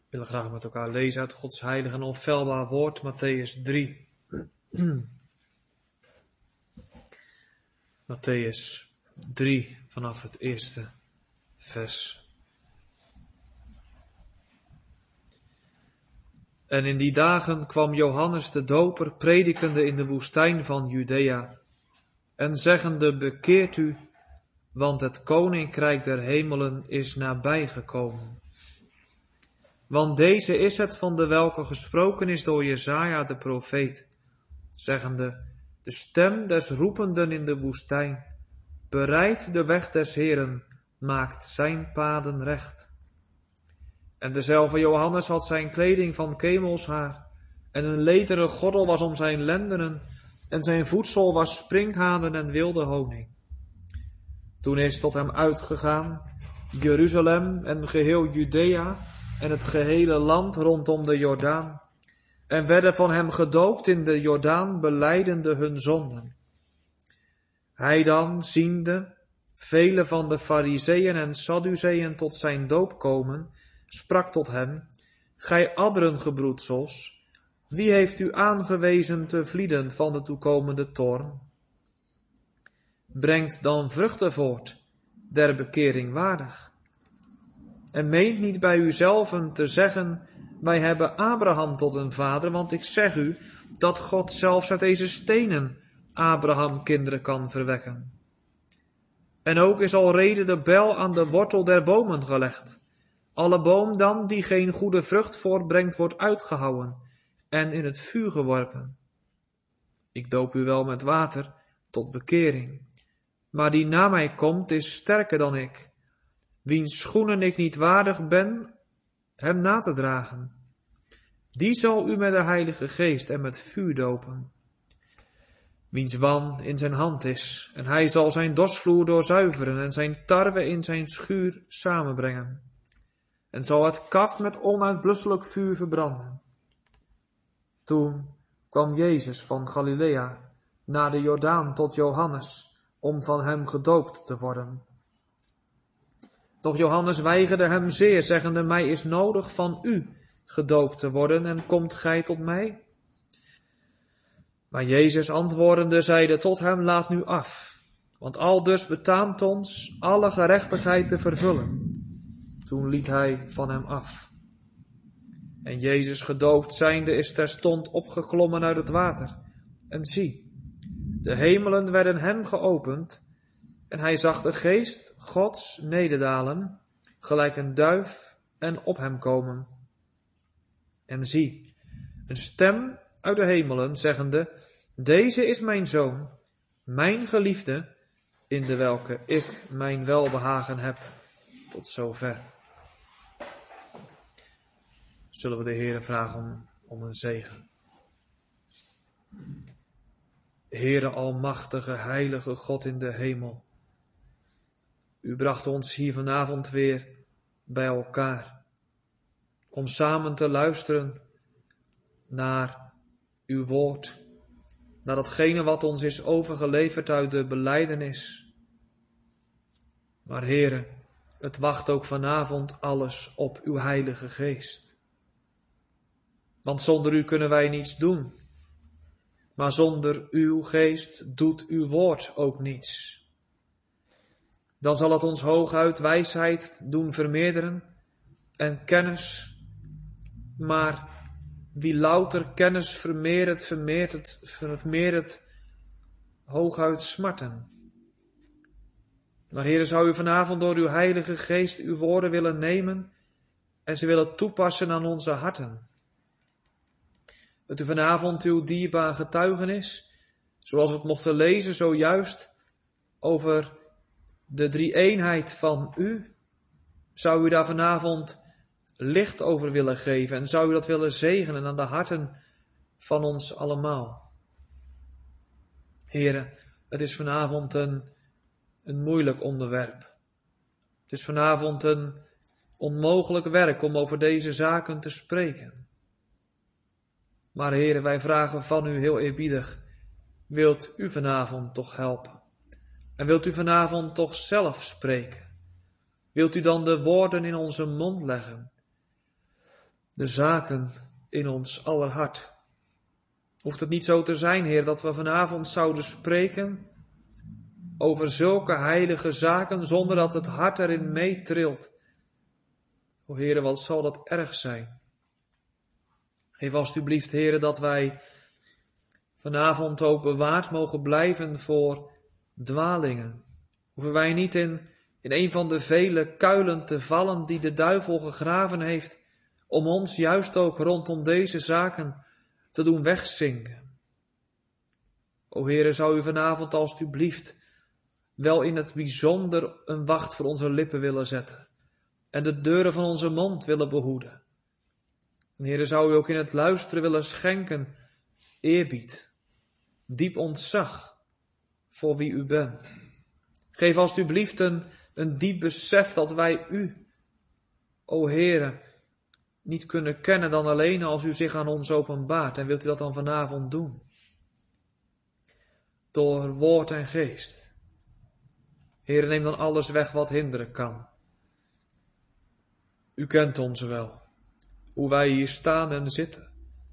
We willen graag met elkaar lezen uit Gods heilige en onfeilbaar woord, Mattheüs 3. Mattheüs 3, vanaf het eerste vers. En in die dagen kwam Johannes de Doper predikende in de woestijn van Judea en zeggende: bekeert u, want het koninkrijk der hemelen is nabijgekomen. Want deze is het van de welke gesproken is door Jesaja de profeet, zeggende: de stem des roependen in de woestijn, bereidt de weg des Heeren, maakt zijn paden recht. En dezelfde Johannes had zijn kleding van kemelshaar, en een lederen gordel was om zijn lendenen, en zijn voedsel was sprinkhanen en wilde honing. Toen is tot hem uitgegaan Jeruzalem en geheel Judea en het gehele land rondom de Jordaan, en werden van hem gedoopt in de Jordaan, belijdende hun zonden. Hij dan, ziende vele van de Farizeeën en Sadduceeën tot zijn doop komen, sprak tot hen: gij adderengebroedsels, wie heeft u aangewezen te vlieden van de toekomende toorn? Brengt dan vruchten voort, der bekering waardig. En meent niet bij uzelven te zeggen: wij hebben Abraham tot een vader, want ik zeg u dat God zelfs uit deze stenen Abraham kinderen kan verwekken. En ook is alrede de bijl aan de wortel der bomen gelegd. Alle boom dan die geen goede vrucht voortbrengt, wordt uitgehouwen en in het vuur geworpen. Ik doop u wel met water tot bekering, maar die na mij komt is sterker dan ik, wiens schoenen ik niet waardig ben hem na te dragen. Die zal u met de Heilige Geest en met vuur dopen, wiens wan in zijn hand is, en hij zal zijn dorsvloer doorzuiveren en zijn tarwe in zijn schuur samenbrengen, en zal het kaf met onuitblusselijk vuur verbranden. Toen kwam Jezus van Galilea naar de Jordaan tot Johannes, om van hem gedoopt te worden. Doch Johannes weigerde hem zeer, zeggende: mij is nodig van u gedoopt te worden, en komt gij tot mij? Maar Jezus antwoordende zeide tot hem: laat nu af, want aldus betaamt ons alle gerechtigheid te vervullen. Toen liet hij van hem af. En Jezus gedoopt zijnde is terstond opgeklommen uit het water. En zie, de hemelen werden hem geopend, en hij zag de Geest Gods nederdalen, gelijk een duif, en op hem komen. En zie, een stem uit de hemelen, zeggende: deze is mijn Zoon, mijn geliefde, in de welke ik mijn welbehagen heb. Tot zover. Zullen we de Heere vragen om een zegen. Heere almachtige, heilige God in de hemel. U bracht ons hier vanavond weer bij elkaar, om samen te luisteren naar uw woord, naar datgene wat ons is overgeleverd uit de belijdenis. Maar Heere, het wacht ook vanavond alles op uw Heilige Geest. Want zonder u kunnen wij niets doen, maar zonder uw geest doet uw woord ook niets. Dan zal het ons hooguit wijsheid doen vermeerderen en kennis, maar wie louter kennis vermeerdert hooguit smarten. Maar Heere, zou u vanavond door uw Heilige Geest uw woorden willen nemen en ze willen toepassen aan onze harten. Dat u vanavond uw dierbaar getuigenis, zoals we het mochten lezen zojuist over de drie-eenheid van u, zou u daar vanavond licht over willen geven en zou u dat willen zegenen aan de harten van ons allemaal. Heere, het is vanavond een moeilijk onderwerp. Het is vanavond een onmogelijk werk om over deze zaken te spreken. Maar Heere, wij vragen van u heel eerbiedig, wilt u vanavond toch helpen? En wilt u vanavond toch zelf spreken? Wilt u dan de woorden in onze mond leggen? de zaken in ons aller hart. Hoeft het niet zo te zijn, Heer, dat we vanavond zouden spreken over zulke heilige zaken zonder dat het hart erin meetrilt. O Heer, wat zal dat erg zijn. Geef alstublieft, Heer, dat wij vanavond ook bewaard mogen blijven voor dwalingen. Hoeven wij niet in een van de vele kuilen te vallen die de duivel gegraven heeft om ons juist ook rondom deze zaken te doen wegzinken. O Heere, zou u vanavond alstublieft wel in het bijzonder een wacht voor onze lippen willen zetten en de deuren van onze mond willen behoeden. En Heere, zou u ook in het luisteren willen schenken eerbied, diep ontzag voor wie u bent. Geef alstublieft een diep besef dat wij u, o Heere, niet kunnen kennen dan alleen als u zich aan ons openbaart. En wilt u dat dan vanavond doen? Door woord en geest. Heere, neem dan alles weg wat hinderen kan. U kent ons wel, hoe wij hier staan en zitten.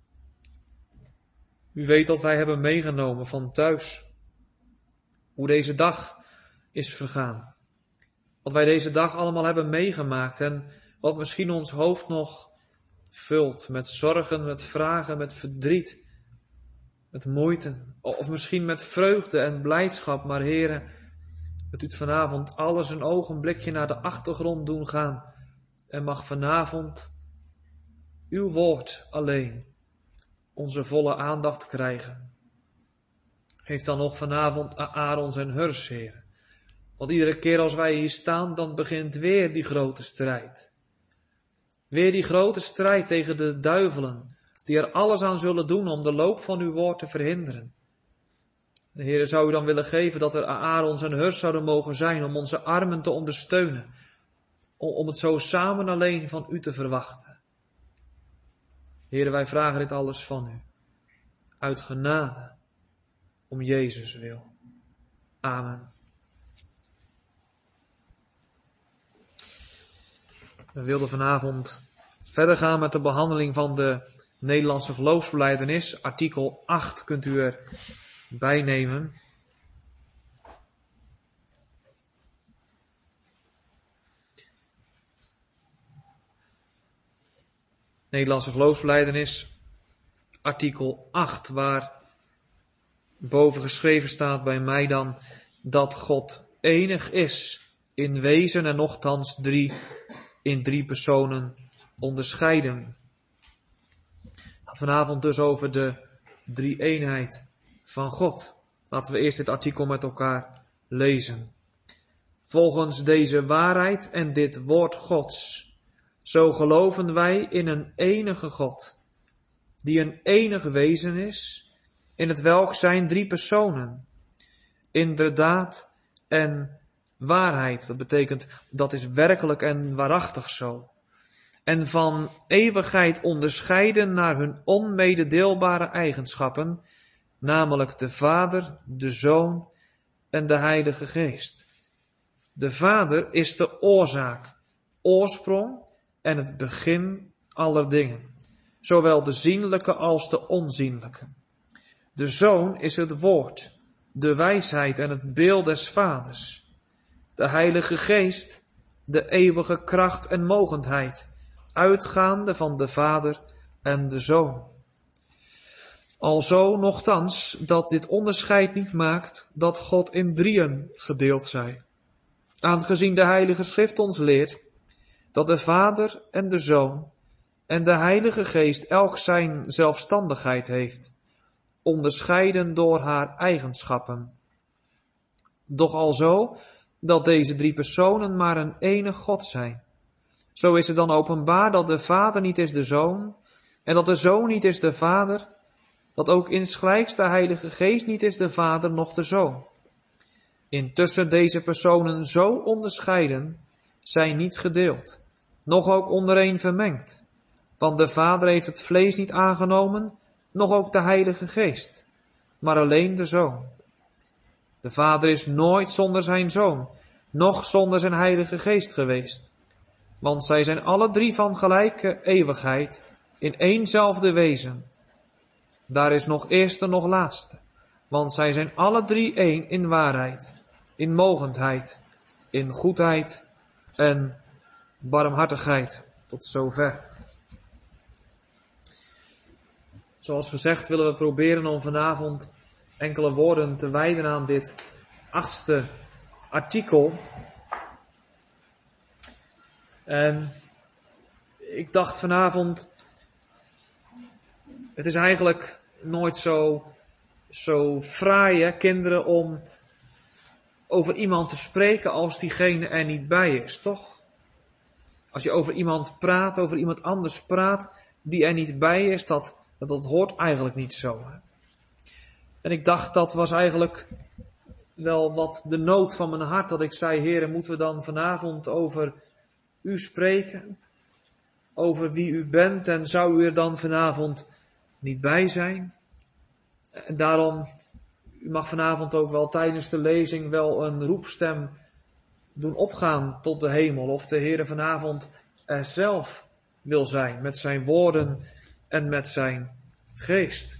U weet wat wij hebben meegenomen van thuis. Hoe deze dag is vergaan. Wat wij deze dag allemaal hebben meegemaakt en wat misschien ons hoofd nog vult met zorgen, met vragen, met verdriet, met moeite. Of misschien met vreugde en blijdschap. Maar Heere, dat u het vanavond alles een ogenblikje naar de achtergrond doen gaan. En mag vanavond uw woord alleen onze volle aandacht krijgen. Geef dan nog vanavond Aarons en Hurs, Heer. Want iedere keer als wij hier staan, dan begint weer die grote strijd. Weer die grote strijd tegen de duivelen, die er alles aan zullen doen om de loop van uw woord te verhinderen. De Heer zou u dan willen geven dat er Aarons en Hurs zouden mogen zijn om onze armen te ondersteunen. Om het zo samen alleen van u te verwachten. Heer, wij vragen dit alles van u. Uit genade. Om Jezus wil. Amen. We wilden vanavond verder gaan met de behandeling van de Nederlandse geloofsbelijdenis. Artikel 8 kunt u erbij nemen. Nederlandse geloofsbelijdenis, artikel 8, waar boven geschreven staat bij mij dan dat God enig is in wezen en nochtans in drie personen onderscheiden. Het gaat vanavond dus over de drie-eenheid van God. Laten we eerst dit artikel met elkaar lezen. Volgens deze waarheid en dit woord Gods, zo geloven wij in een enige God, die een enig wezen is, in het welk zijn drie personen, inderdaad en waarheid. Dat betekent, dat is werkelijk en waarachtig zo. En van eeuwigheid onderscheiden naar hun onmededeelbare eigenschappen, namelijk de Vader, de Zoon en de Heilige Geest. De Vader is de oorzaak, oorsprong en het begin aller dingen, zowel de zienlijke als de onzienlijke. De Zoon is het woord, de wijsheid en het beeld des Vaders. De Heilige Geest, de eeuwige kracht en mogendheid, uitgaande van de Vader en de Zoon. Alzo nochtans dat dit onderscheid niet maakt dat God in drieën gedeeld zij. Aangezien de Heilige Schrift ons leert dat de Vader en de Zoon en de Heilige Geest elk zijn zelfstandigheid heeft, onderscheiden door haar eigenschappen. Doch alzo dat deze drie personen maar een enig God zijn. Zo is het dan openbaar dat de Vader niet is de Zoon en dat de Zoon niet is de Vader, dat ook insgelijks de Heilige Geest niet is de Vader noch de Zoon. Intussen deze personen zo onderscheiden, zijn niet gedeeld, noch ook ondereen vermengd. Want de Vader heeft het vlees niet aangenomen, noch ook de Heilige Geest, maar alleen de Zoon. De Vader is nooit zonder zijn Zoon, noch zonder zijn Heilige Geest geweest. Want zij zijn alle drie van gelijke eeuwigheid in éénzelfde wezen. Daar is nog eerste, nog laatste. Want zij zijn alle drie één in waarheid, in mogendheid, in goedheid en barmhartigheid. Tot zover. Zoals gezegd willen we proberen om vanavond enkele woorden te wijden aan dit 8e artikel. En ik dacht vanavond, het is eigenlijk nooit zo fraai, hè, kinderen, om over iemand te spreken als diegene er niet bij is, toch? Als je over iemand praat, over iemand anders praat, die er niet bij is, dat hoort eigenlijk niet zo. Hè? En ik dacht, dat was eigenlijk wel wat de nood van mijn hart, dat ik zei, Heere, moeten we dan vanavond over u spreken? Over wie u bent, en zou u er dan vanavond niet bij zijn? En daarom, u mag vanavond ook wel tijdens de lezing wel een roepstem doen opgaan tot de hemel. Of de Heere vanavond er zelf wil zijn, met zijn woorden en met zijn geest.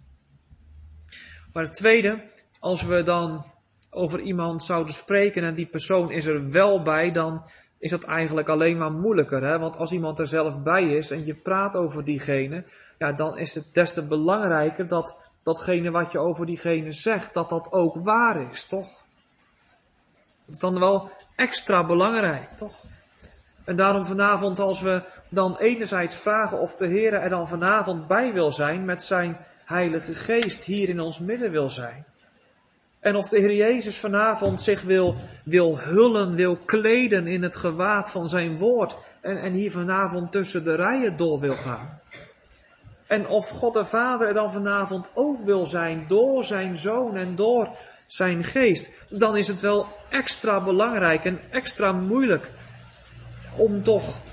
Maar het tweede, als we dan over iemand zouden spreken en die persoon is er wel bij, dan is dat eigenlijk alleen maar moeilijker. Hè? Want als iemand er zelf bij is en je praat over diegene, ja, dan is het des te belangrijker dat datgene wat je over diegene zegt, dat ook waar is, toch? Dat is dan wel extra belangrijk, toch? En daarom vanavond, als we dan enerzijds vragen of de Heere er dan vanavond bij wil zijn, met zijn Heilige Geest hier in ons midden wil zijn. En of de Heer Jezus vanavond zich wil hullen, wil kleden in het gewaad van zijn woord. En hier vanavond tussen de rijen door wil gaan. En of God de Vader er dan vanavond ook wil zijn door zijn Zoon en door zijn Geest. Dan is het wel extra belangrijk en extra moeilijk om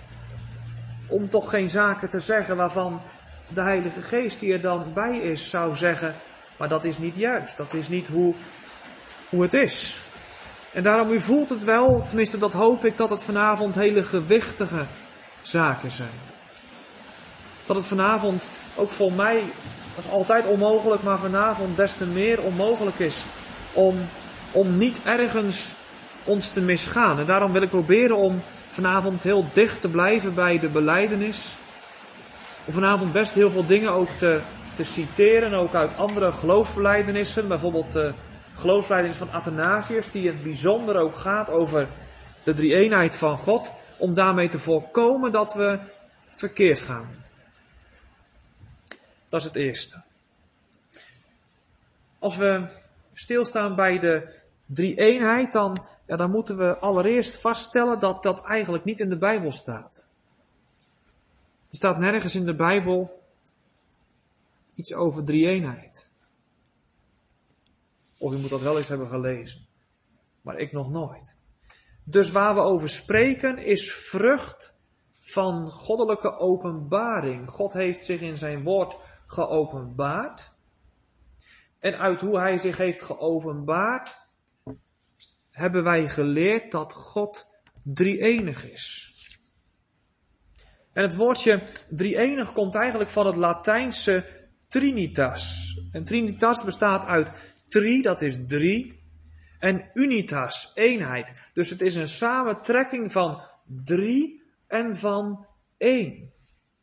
toch geen zaken te zeggen waarvan de Heilige Geest die er dan bij is zou zeggen, maar dat is niet juist. Dat is niet hoe het is. En daarom, u voelt het wel, tenminste dat hoop ik, dat het vanavond hele gewichtige zaken zijn. Dat het vanavond ook voor mij, dat is altijd onmogelijk, maar vanavond des te meer onmogelijk is om niet ergens ons te misgaan. En daarom wil ik proberen om vanavond heel dicht te blijven bij de belijdenis. Om vanavond best heel veel dingen ook te citeren, ook uit andere geloofsbelijdenissen. Bijvoorbeeld de geloofsbelijdenis van Athanasius, die in het bijzonder ook gaat over de drie-eenheid van God. Om daarmee te voorkomen dat we verkeerd gaan. Dat is het eerste. Als we stilstaan bij de drie-eenheid, dan moeten we allereerst vaststellen dat dat eigenlijk niet in de Bijbel staat. Er staat nergens in de Bijbel iets over drie-eenheid. Of u moet dat wel eens hebben gelezen. Maar ik nog nooit. Dus waar we over spreken is vrucht van goddelijke openbaring. God heeft zich in zijn woord geopenbaard. En uit hoe hij zich heeft geopenbaard, hebben wij geleerd dat God drie-enig is. En het woordje drie-enig komt eigenlijk van het Latijnse trinitas. En trinitas bestaat uit tri, dat is drie, en unitas, eenheid. Dus het is een samentrekking van drie en van één.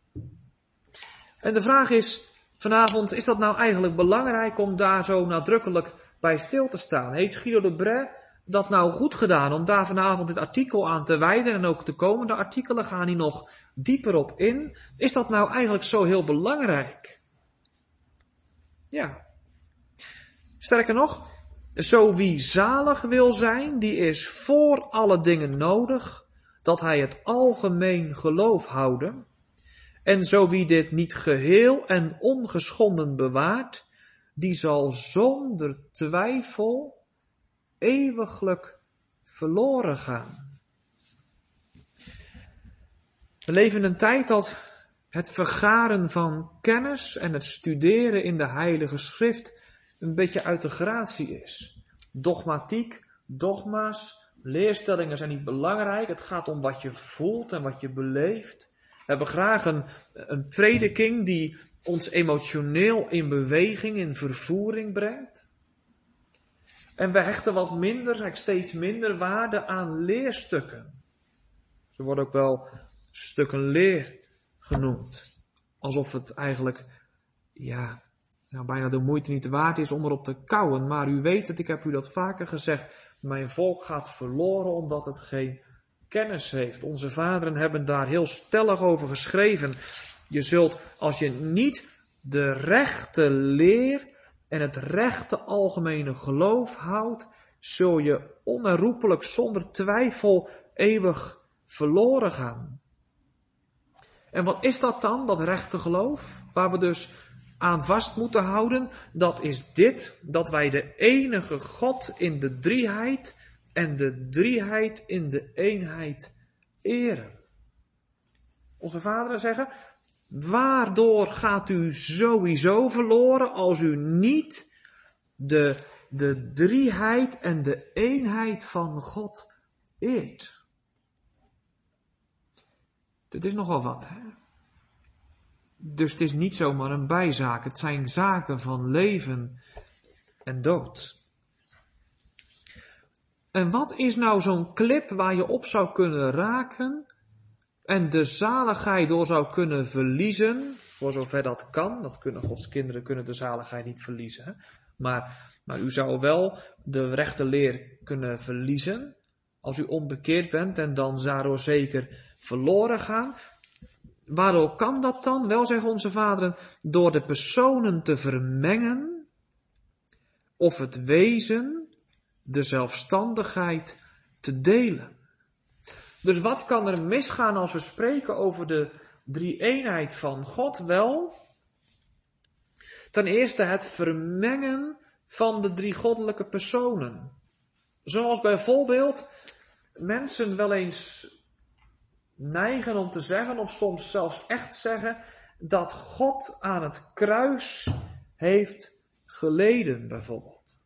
En de vraag is vanavond, is dat nou eigenlijk belangrijk om daar zo nadrukkelijk bij stil te staan? Heeft Guido de Brès dat nou goed gedaan om daar vanavond dit artikel aan te wijden? En ook de komende artikelen gaan hier nog dieper op in. Is dat nou eigenlijk zo heel belangrijk? Ja. Sterker nog, zo wie zalig wil zijn, die is voor alle dingen nodig dat hij het algemeen geloof houden. En zo wie dit niet geheel en ongeschonden bewaart, die zal zonder twijfel eeuwiglijk verloren gaan. We leven in een tijd dat het vergaren van kennis en het studeren in de Heilige Schrift een beetje uit de gratie is. Dogmatiek, dogma's, leerstellingen zijn niet belangrijk. Het gaat om wat je voelt en wat je beleeft. hebben graag een prediking die ons emotioneel in beweging, in vervoering brengt. En we hechten wat minder, steeds minder waarde aan leerstukken. Ze worden ook wel stukken leer genoemd. Alsof het eigenlijk, bijna de moeite niet waard is om erop te kauwen. Maar u weet het, ik heb u dat vaker gezegd. Mijn volk gaat verloren omdat het geen kennis heeft. Onze vaderen hebben daar heel stellig over geschreven. Je zult, als je niet de rechte leer en het rechte algemene geloof houdt, zul je onherroepelijk zonder twijfel eeuwig verloren gaan. En wat is dat dan, dat rechte geloof, waar we dus aan vast moeten houden? Dat is dit, dat wij de enige God in de drieheid en de drieheid in de eenheid eren. Onze vaderen zeggen, waardoor gaat u sowieso verloren als u niet de drieheid en de eenheid van God eert? Dit is nogal wat, hè? Dus het is niet zomaar een bijzaak. Het zijn zaken van leven en dood. En wat is nou zo'n klip waar je op zou kunnen raken en de zaligheid door zou kunnen verliezen, voor zover dat kan? Gods kinderen kunnen de zaligheid niet verliezen. Hè? Maar u zou wel de rechte leer kunnen verliezen als u onbekeerd bent en dan daardoor zeker verloren gaan. Waardoor kan dat dan? Wel, zeggen onze vaderen, door de personen te vermengen of het wezen, de zelfstandigheid te delen. Dus wat kan er misgaan als we spreken over de drie-eenheid van God? Wel, ten eerste het vermengen van de drie goddelijke personen. Zoals bijvoorbeeld mensen wel eens neigen om te zeggen, of soms zelfs echt zeggen, dat God aan het kruis heeft geleden, bijvoorbeeld.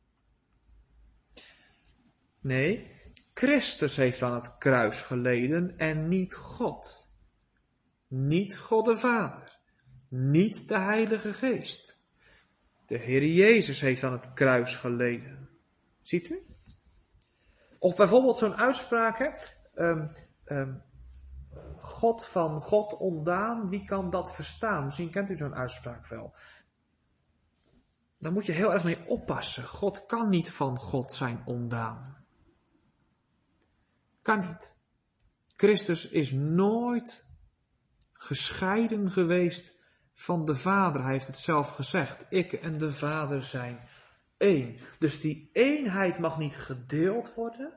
Nee, Christus heeft aan het kruis geleden en niet God. Niet God de Vader. Niet de Heilige Geest. De Heer Jezus heeft aan het kruis geleden. Ziet u? Of bijvoorbeeld zo'n uitspraak, God van God ontdaan, wie kan dat verstaan? Misschien kent u zo'n uitspraak wel. Daar moet je heel erg mee oppassen. God kan niet van God zijn ontdaan. Kan niet. Christus is nooit gescheiden geweest van de Vader. Hij heeft het zelf gezegd. Ik en de Vader zijn één. Dus die eenheid mag niet gedeeld worden.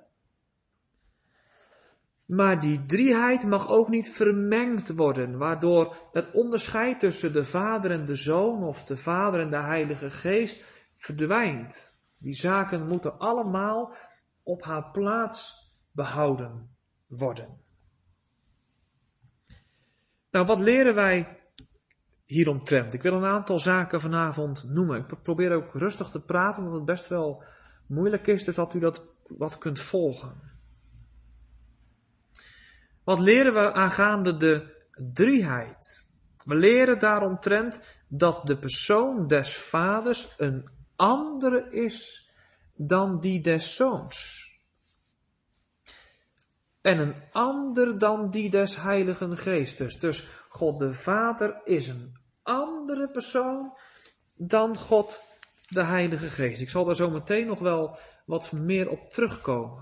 Maar die drieheid mag ook niet vermengd worden, waardoor het onderscheid tussen de Vader en de Zoon of de Vader en de Heilige Geest verdwijnt. Die zaken moeten allemaal op haar plaats behouden worden. Nou, wat leren wij hieromtrent? Ik wil een aantal zaken vanavond noemen. Ik probeer ook rustig te praten, omdat het best wel moeilijk is, dus dat u dat wat kunt volgen. Wat leren we aangaande de drieheid? We leren daaromtrent dat de persoon des Vaders een andere is dan die des Zoons. En een ander dan die des Heiligen Geestes. Dus God de Vader is een andere persoon dan God de Heilige Geest. Ik zal daar zo meteen nog wel wat meer op terugkomen.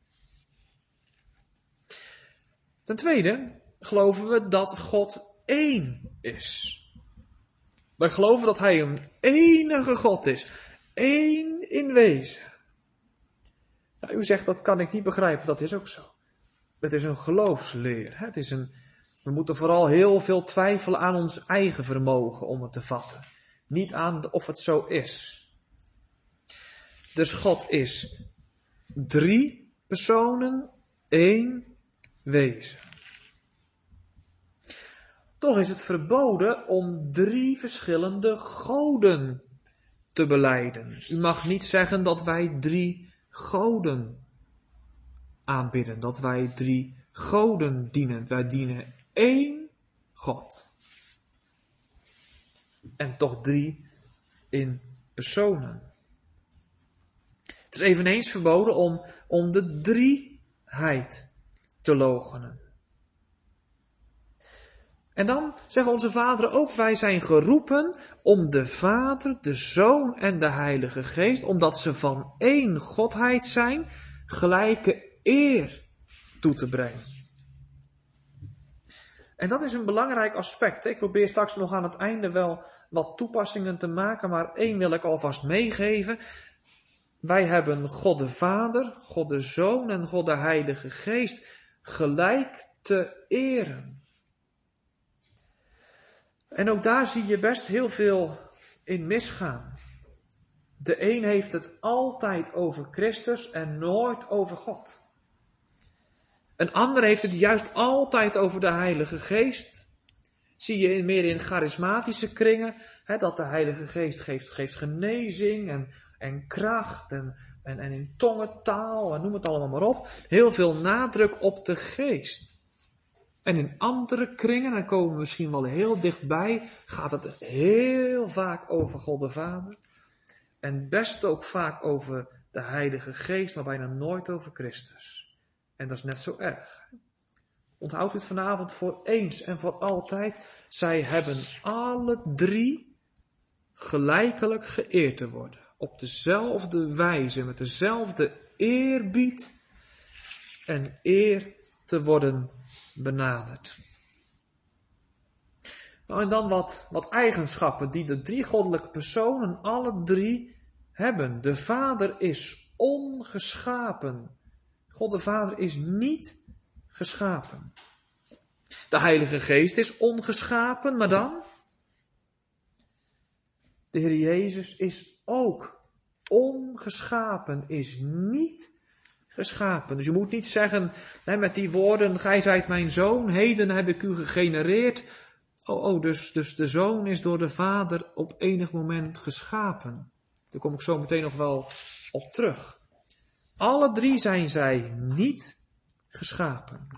Ten tweede geloven we dat God één is. Wij geloven dat Hij een enige God is. Eén in wezen. Nou, u zegt dat kan ik niet begrijpen, dat is ook zo. Het is een geloofsleer. We moeten vooral heel veel twijfelen aan ons eigen vermogen om het te vatten. Niet aan of het zo is. Dus God is 3 personen, 1 wezen. Toch is het verboden om 3 verschillende goden te belijden. U mag niet zeggen dat wij 3 goden aanbidden, dat wij 3 goden dienen. Wij dienen 1 God. En toch 3 in personen. Het is eveneens verboden om de drieheid te loochenen. En dan zeggen onze vaderen ook, wij zijn geroepen om de Vader, de Zoon en de Heilige Geest, omdat ze van één Godheid zijn, gelijke eer toe te brengen. En dat is een belangrijk aspect. Ik probeer straks nog aan het einde wel wat toepassingen te maken, maar 1 wil ik alvast meegeven. Wij hebben God de Vader, God de Zoon en God de Heilige Geest gelijk te eren. En ook daar zie je best heel veel in misgaan. De een heeft het altijd over Christus en nooit over God. Een ander heeft het juist altijd over de Heilige Geest. Zie je meer in charismatische kringen, dat de Heilige Geest geeft genezing en kracht en in tongentaal en noem het allemaal maar op. Heel veel nadruk op de Geest. En in andere kringen, daar komen we misschien wel heel dichtbij, gaat het heel vaak over God de Vader. En best ook vaak over de Heilige Geest, maar bijna nooit over Christus. En dat is net zo erg. Onthoud het vanavond voor eens en voor altijd. Zij hebben alle 3 gelijkelijk geëerd te worden. Op dezelfde wijze, met dezelfde eerbied en eer te worden benaderd. Nou, en dan wat eigenschappen die de 3 goddelijke personen alle 3 hebben. De Vader is ongeschapen. God de Vader is niet geschapen. De Heilige Geest is ongeschapen, maar dan? De Heer Jezus is ook ongeschapen, is niet geschapen. Dus je moet niet zeggen met die woorden, gij zijt mijn zoon, heden heb ik u gegenereerd. Dus de zoon is door de Vader op enig moment geschapen. Daar kom ik zo meteen nog wel op terug. Alle 3 zijn zij niet geschapen.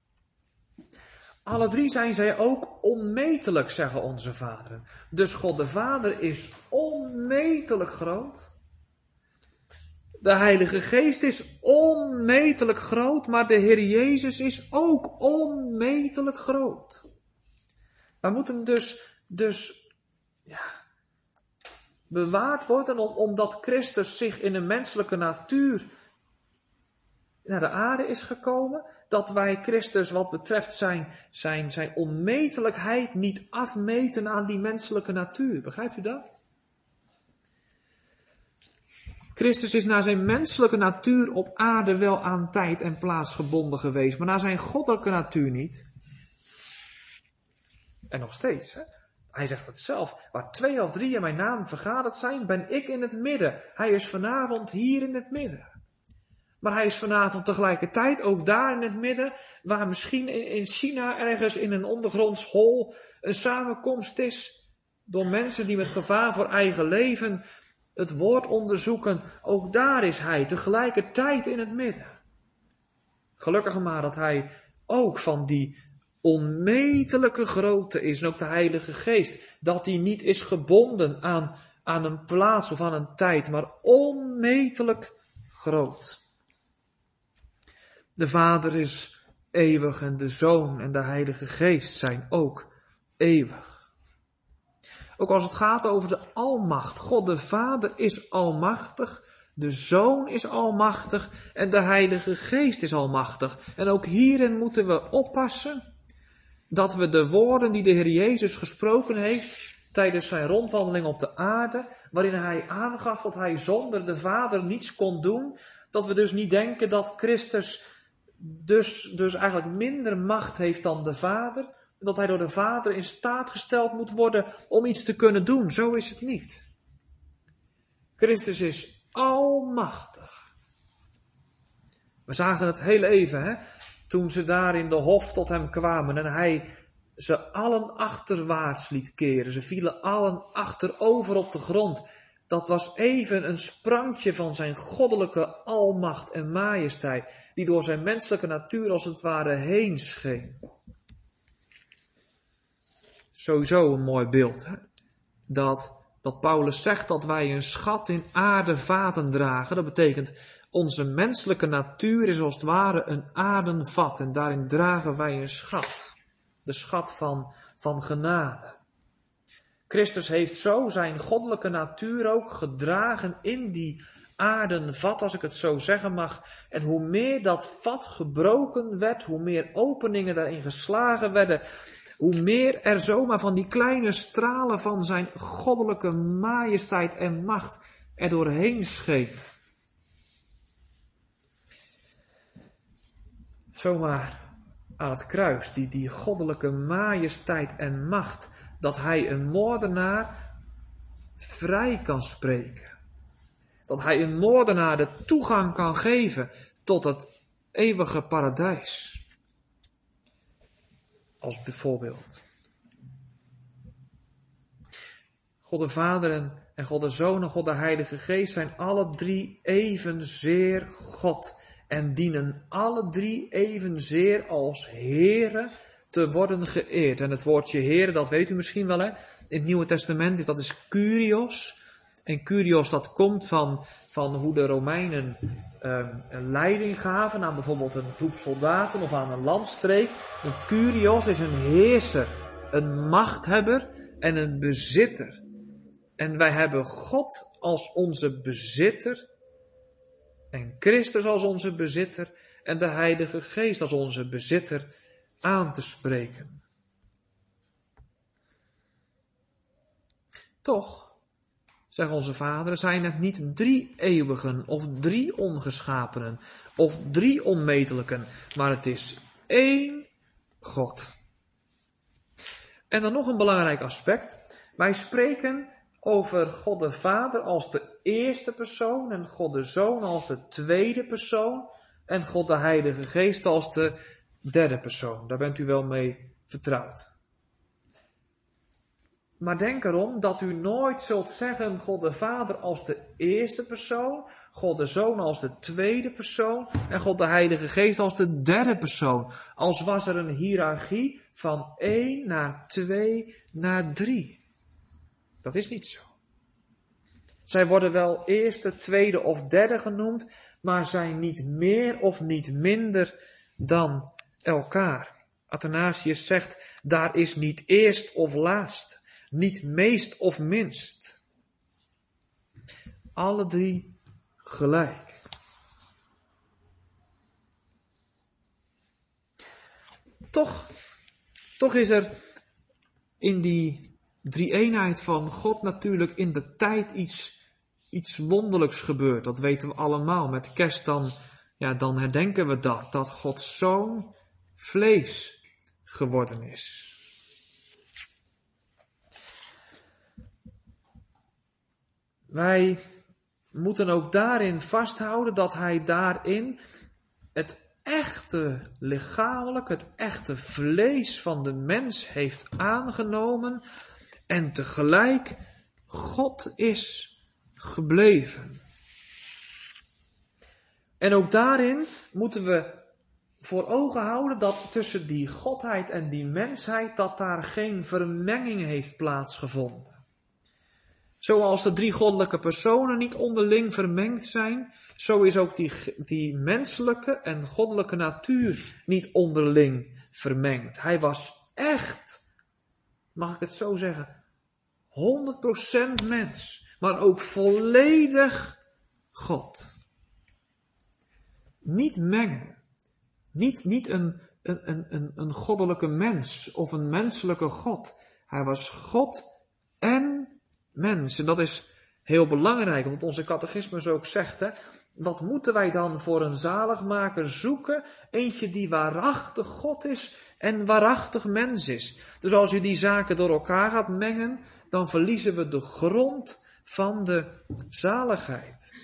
Alle 3 zijn zij ook onmetelijk, zeggen onze vaderen. Dus God de Vader is onmetelijk groot. De Heilige Geest is onmetelijk groot, maar de Heer Jezus is ook onmetelijk groot. We moeten dus bewaard worden omdat Christus zich in een menselijke natuur naar de aarde is gekomen, dat wij Christus wat betreft zijn onmetelijkheid niet afmeten aan die menselijke natuur. Begrijpt u dat? Christus is naar zijn menselijke natuur op aarde wel aan tijd en plaats gebonden geweest, maar naar zijn goddelijke natuur niet. En nog steeds, hè? Hij zegt het zelf, waar 2 of 3 in mijn naam vergaderd zijn, ben ik in het midden. Hij is vanavond hier in het midden. Maar hij is vanavond tegelijkertijd ook daar in het midden, waar misschien in China ergens in een ondergronds hol een samenkomst is, door mensen die met gevaar voor eigen leven het woord onderzoeken. Ook daar is hij tegelijkertijd in het midden. Gelukkig maar dat hij ook van die onmetelijke grootte is, en ook de Heilige Geest, dat hij niet is gebonden aan een plaats of aan een tijd, maar onmetelijk groot. De Vader is eeuwig en de Zoon en de Heilige Geest zijn ook eeuwig. Ook als het gaat over de almacht. God de Vader is almachtig, de Zoon is almachtig en de Heilige Geest is almachtig. En ook hierin moeten we oppassen dat we de woorden die de Heer Jezus gesproken heeft tijdens zijn rondwandeling op de aarde, waarin hij aangaf dat hij zonder de Vader niets kon doen, dat we dus niet denken dat Christus dus eigenlijk minder macht heeft dan de Vader, dat hij door de Vader in staat gesteld moet worden om iets te kunnen doen. Zo is het niet. Christus is almachtig. We zagen het heel even, toen ze daar in de hof tot hem kwamen en hij ze allen achterwaarts liet keren. Ze vielen allen achterover op de grond. Dat was even een sprankje van zijn goddelijke almacht en majesteit, die door zijn menselijke natuur als het ware heen scheen. Sowieso een mooi beeld. Hè? Dat Paulus zegt dat wij een schat in aardevaten dragen. Dat betekent, onze menselijke natuur is als het ware een aardenvat. En daarin dragen wij een schat. De schat van genade. Christus heeft zo zijn goddelijke natuur ook gedragen in die aardenvat, als ik het zo zeggen mag. En hoe meer dat vat gebroken werd, hoe meer openingen daarin geslagen werden, hoe meer er zomaar van die kleine stralen van zijn goddelijke majesteit en macht er doorheen schenen. Zomaar aan het kruis, die goddelijke majesteit en macht, dat hij een moordenaar vrij kan spreken. Dat hij een moordenaar de toegang kan geven tot het eeuwige paradijs. Als bijvoorbeeld. God de Vader en God de Zoon en God de Heilige Geest zijn alle drie evenzeer God. En dienen alle drie evenzeer als Here te worden geëerd. En het woordje Heer, dat weet u misschien wel, hè? In het Nieuwe Testament, dat is Kyrios. En Kyrios, dat komt van hoe de Romeinen een leiding gaven aan bijvoorbeeld een groep soldaten of aan een landstreek. Een Kyrios is een heerser, een machthebber en een bezitter. En wij hebben God als onze bezitter en Christus als onze bezitter en de Heilige Geest als onze bezitter aan te spreken. Toch, zegt onze Vader, zijn het niet 3 eeuwigen of 3 ongeschapenen of 3 onmetelijken, maar het is 1 God. En dan nog een belangrijk aspect. Wij spreken over God de Vader als de eerste persoon en God de Zoon als de tweede persoon en God de Heilige Geest als de derde persoon. Daar bent u wel mee vertrouwd. Maar denk erom dat u nooit zult zeggen God de Vader als de eerste persoon, God de Zoon als de tweede persoon en God de Heilige Geest als de derde persoon. Als was er een hiërarchie van 1 naar 2 naar 3. Dat is niet zo. Zij worden wel eerste, tweede of derde genoemd, maar zijn niet meer of niet minder dan elkaar. Athanasius zegt, daar is niet eerst of laatst, niet meest of minst. Alle 3 gelijk. Toch is er in die drie-eenheid van God natuurlijk in de tijd iets wonderlijks gebeurd. Dat weten we allemaal. Met kerst dan herdenken we dat Gods Zoon vlees geworden is. Wij moeten ook daarin vasthouden dat hij daarin het echte lichamelijk, het echte vlees van de mens heeft aangenomen en tegelijk God is gebleven. En ook daarin moeten we voor ogen houden dat tussen die godheid en die mensheid, dat daar geen vermenging heeft plaatsgevonden. Zoals de 3 goddelijke personen niet onderling vermengd zijn, zo is ook die menselijke en goddelijke natuur niet onderling vermengd. Hij was echt, mag ik het zo zeggen, 100% mens, maar ook volledig God. Niet mengen, niet een goddelijke mens of een menselijke God. Hij was God en mens. En dat is heel belangrijk, want onze catechismus ook zegt, hè, wat moeten wij dan voor een zaligmaker zoeken? Eentje die waarachtig God is en waarachtig mens is. Dus als u die zaken door elkaar gaat mengen, dan verliezen we de grond van de zaligheid.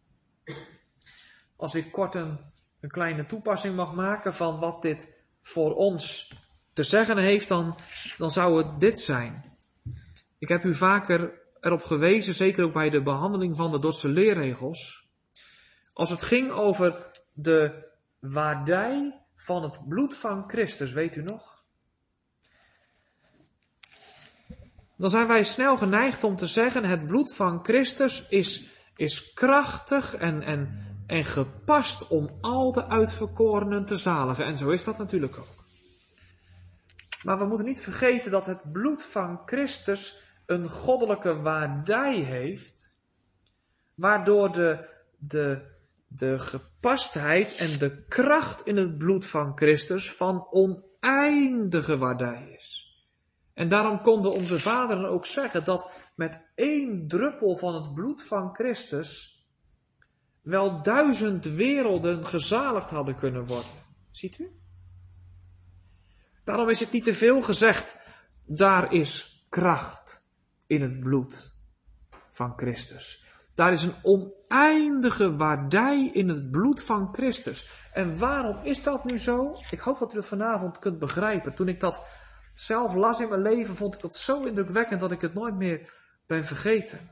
Als ik kort een kleine toepassing mag maken van wat dit voor ons te zeggen heeft, dan zou het dit zijn. Ik heb u vaker erop gewezen, zeker ook bij de behandeling van de Dordtse leerregels, als het ging over de waardij van het bloed van Christus, weet u nog? dan zijn wij snel geneigd om te zeggen, het bloed van Christus is krachtig en gepast om al de uitverkorenen te zaligen. En zo is dat natuurlijk ook. Maar we moeten niet vergeten dat het bloed van Christus een goddelijke waardij heeft, waardoor de gepastheid en de kracht in het bloed van Christus van oneindige waardij is. En daarom konden onze vaderen ook zeggen dat met 1 druppel van het bloed van Christus wel 1000 werelden gezaligd hadden kunnen worden. Ziet u? Daarom is het niet te veel gezegd, daar is kracht in het bloed van Christus. Daar is een oneindige waardij in het bloed van Christus. En waarom is dat nu zo? Ik hoop dat u het vanavond kunt begrijpen. Toen ik dat zelf las in mijn leven, vond ik dat zo indrukwekkend dat ik het nooit meer ben vergeten.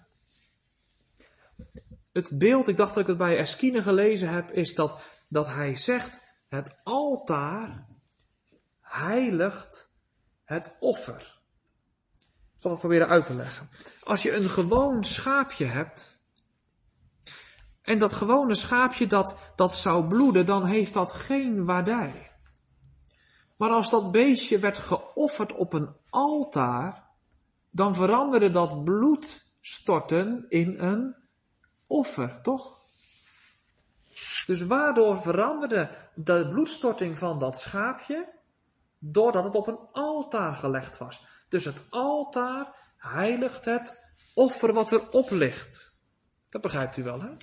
Het beeld, ik dacht dat ik het bij Eskine gelezen heb, is dat hij zegt, het altaar heiligt het offer. Ik zal het proberen uit te leggen. Als je een gewoon schaapje hebt, en dat gewone schaapje dat zou bloeden, dan heeft dat geen waardij. Maar als dat beestje werd geofferd op een altaar, dan veranderde dat bloedstorten in een offer, toch? Dus waardoor veranderde de bloedstorting van dat schaapje? Doordat het op een altaar gelegd was. Dus het altaar heiligt het offer wat erop ligt. Dat begrijpt u wel, hè?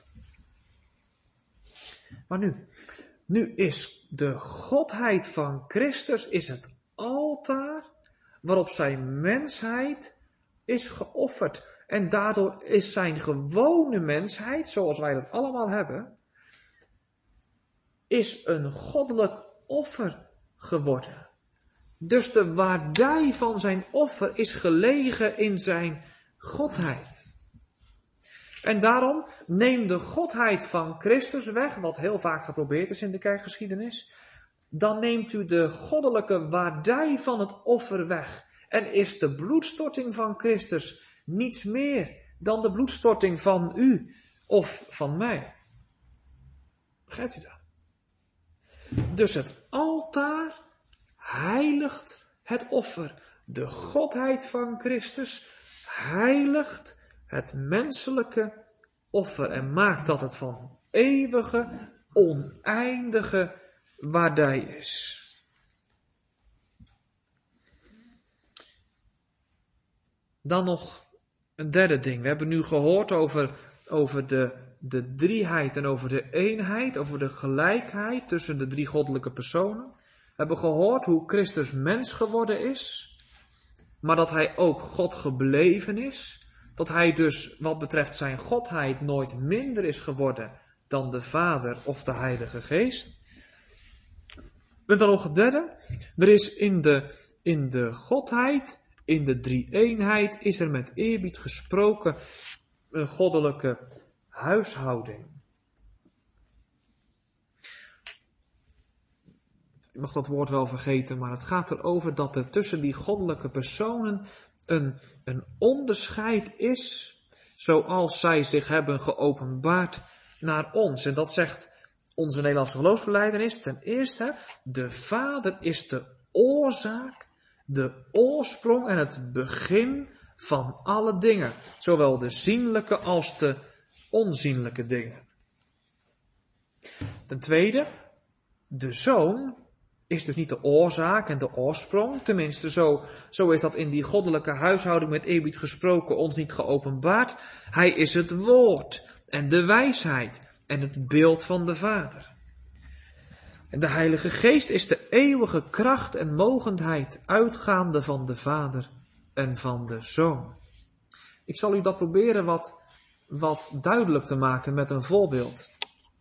Maar nu is de godheid van Christus is het altaar waarop zijn mensheid is geofferd. En daardoor is zijn gewone mensheid, zoals wij dat allemaal hebben, is een goddelijk offer geworden. Dus de waardij van zijn offer is gelegen in zijn godheid. En daarom neem de godheid van Christus weg, wat heel vaak geprobeerd is in de kerkgeschiedenis. Dan neemt u de goddelijke waardij van het offer weg. En is de bloedstorting van Christus niets meer dan de bloedstorting van u of van mij. Begrijpt u dat? Dus het altaar heiligt het offer. De godheid van Christus heiligt het menselijke offer en maakt dat het van eeuwige, oneindige waardij is. Dan nog een derde ding. We hebben nu gehoord over de drieheid en over de eenheid, over de gelijkheid tussen de 3 goddelijke personen. We hebben gehoord hoe Christus mens geworden is, maar dat hij ook God gebleven is. Dat hij dus wat betreft zijn godheid nooit minder is geworden dan de Vader of de Heilige Geest. En dan nog het derde. Er is in de godheid, in de drie-eenheid, is er met eerbied gesproken een goddelijke huishouding. Je mag dat woord wel vergeten, maar het gaat erover dat er tussen die goddelijke personen een onderscheid is, zoals zij zich hebben geopenbaard naar ons. En dat zegt onze Nederlandse geloofsbelijdenis. Ten eerste, de Vader is de oorzaak, de oorsprong en het begin van alle dingen. Zowel de zienlijke als de onzienlijke dingen. Ten tweede, de Zoon is dus niet de oorzaak en de oorsprong. Tenminste, zo is dat in die goddelijke huishouding met eerbied gesproken ons niet geopenbaard. Hij is het woord en de wijsheid en het beeld van de Vader. En de Heilige Geest is de eeuwige kracht en mogendheid uitgaande van de Vader en van de Zoon. Ik zal u dat proberen wat duidelijk te maken met een voorbeeld.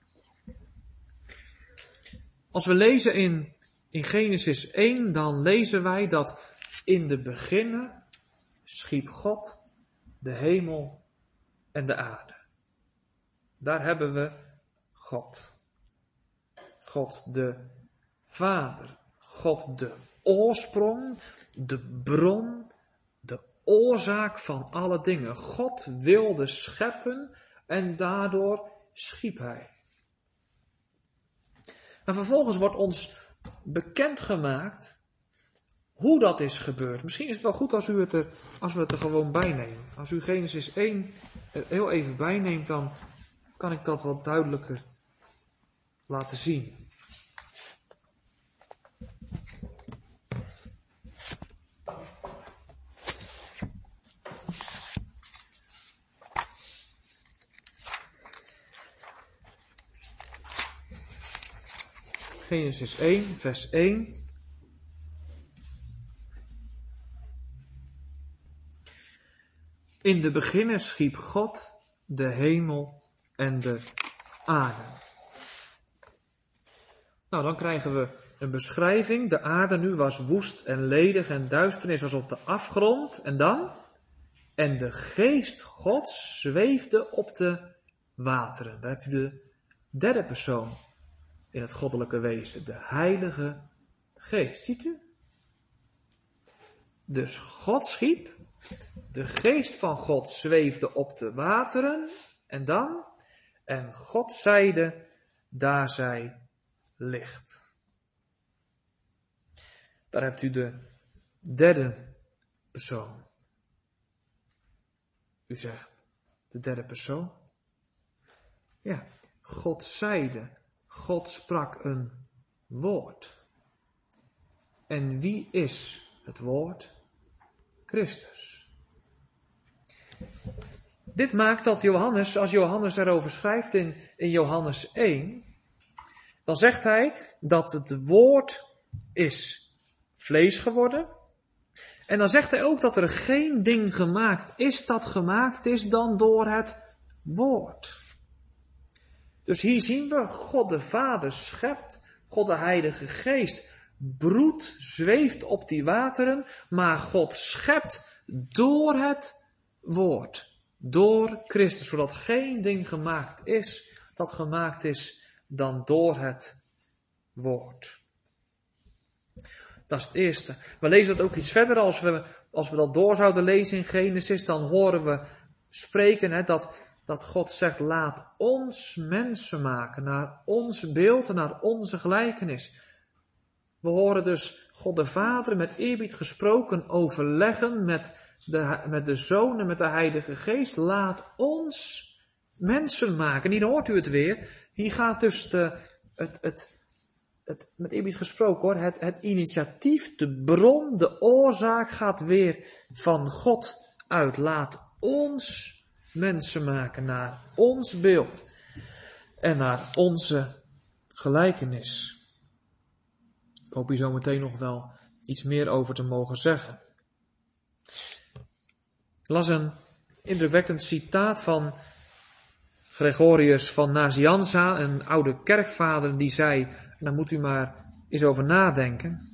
Als we lezen in Genesis 1, dan lezen wij dat in de beginnen schiep God de hemel en de aarde. Daar hebben we God. God de Vader. God de oorsprong, de bron, de oorzaak van alle dingen. God wilde scheppen en daardoor schiep hij. En vervolgens wordt ons bekendgemaakt hoe dat is gebeurd. Misschien is het wel goed als we het er gewoon bij nemen. Als u Genesis 1 er heel even bij neemt, dan kan ik dat wat duidelijker laten zien. Genesis 1, vers 1. In de beginnen schiep God de hemel en de aarde. Nou, dan krijgen we een beschrijving. De aarde nu was woest en ledig en duisternis was op de afgrond. En dan? En de geest Gods zweefde op de wateren. Daar heb je de derde persoon in het goddelijke wezen. De Heilige Geest. Ziet u? Dus God schiep. De geest van God zweefde op de wateren. En dan? En God zeide, daar zij licht. Daar hebt u de derde persoon. U zegt, de derde persoon? Ja, God zeide, God sprak een woord. En wie is het woord? Christus. Dit maakt dat Johannes, als Johannes erover schrijft in Johannes 1, dan zegt hij dat het woord is vlees geworden. En dan zegt hij ook dat er geen ding gemaakt is dat gemaakt is dan door het woord. Dus hier zien we, God de Vader schept, God de Heilige Geest broedt, zweeft op die wateren, maar God schept door het woord. Door Christus, zodat geen ding gemaakt is dat gemaakt is dan door het woord. Dat is het eerste. We lezen dat ook iets verder. Als we dat door zouden lezen in Genesis, dan horen we spreken dat God zegt, laat ons mensen maken naar ons beeld en naar onze gelijkenis. We horen dus God de Vader met eerbied gesproken overleggen met de Zoon en met de Heilige Geest. Laat ons mensen maken. Hier hoort u het weer. Hier gaat dus met eerbied gesproken hoor, het initiatief, de bron, de oorzaak gaat weer van God uit. Laat ons mensen maken naar ons beeld en naar onze gelijkenis. Ik hoop hier zo meteen nog wel iets meer over te mogen zeggen. Ik las een indrukwekkend citaat van Gregorius van Nazianza, een oude kerkvader, die zei, en daar moet u maar eens over nadenken.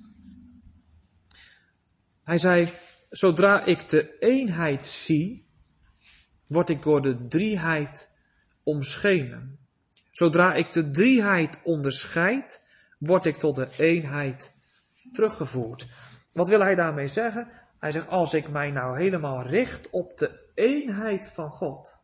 Hij zei, zodra ik de eenheid zie, word ik door de drieheid omschenen. Zodra ik de drieheid onderscheid, word ik tot de eenheid teruggevoerd. Wat wil hij daarmee zeggen? Hij zegt, als ik mij nou helemaal richt op de eenheid van God,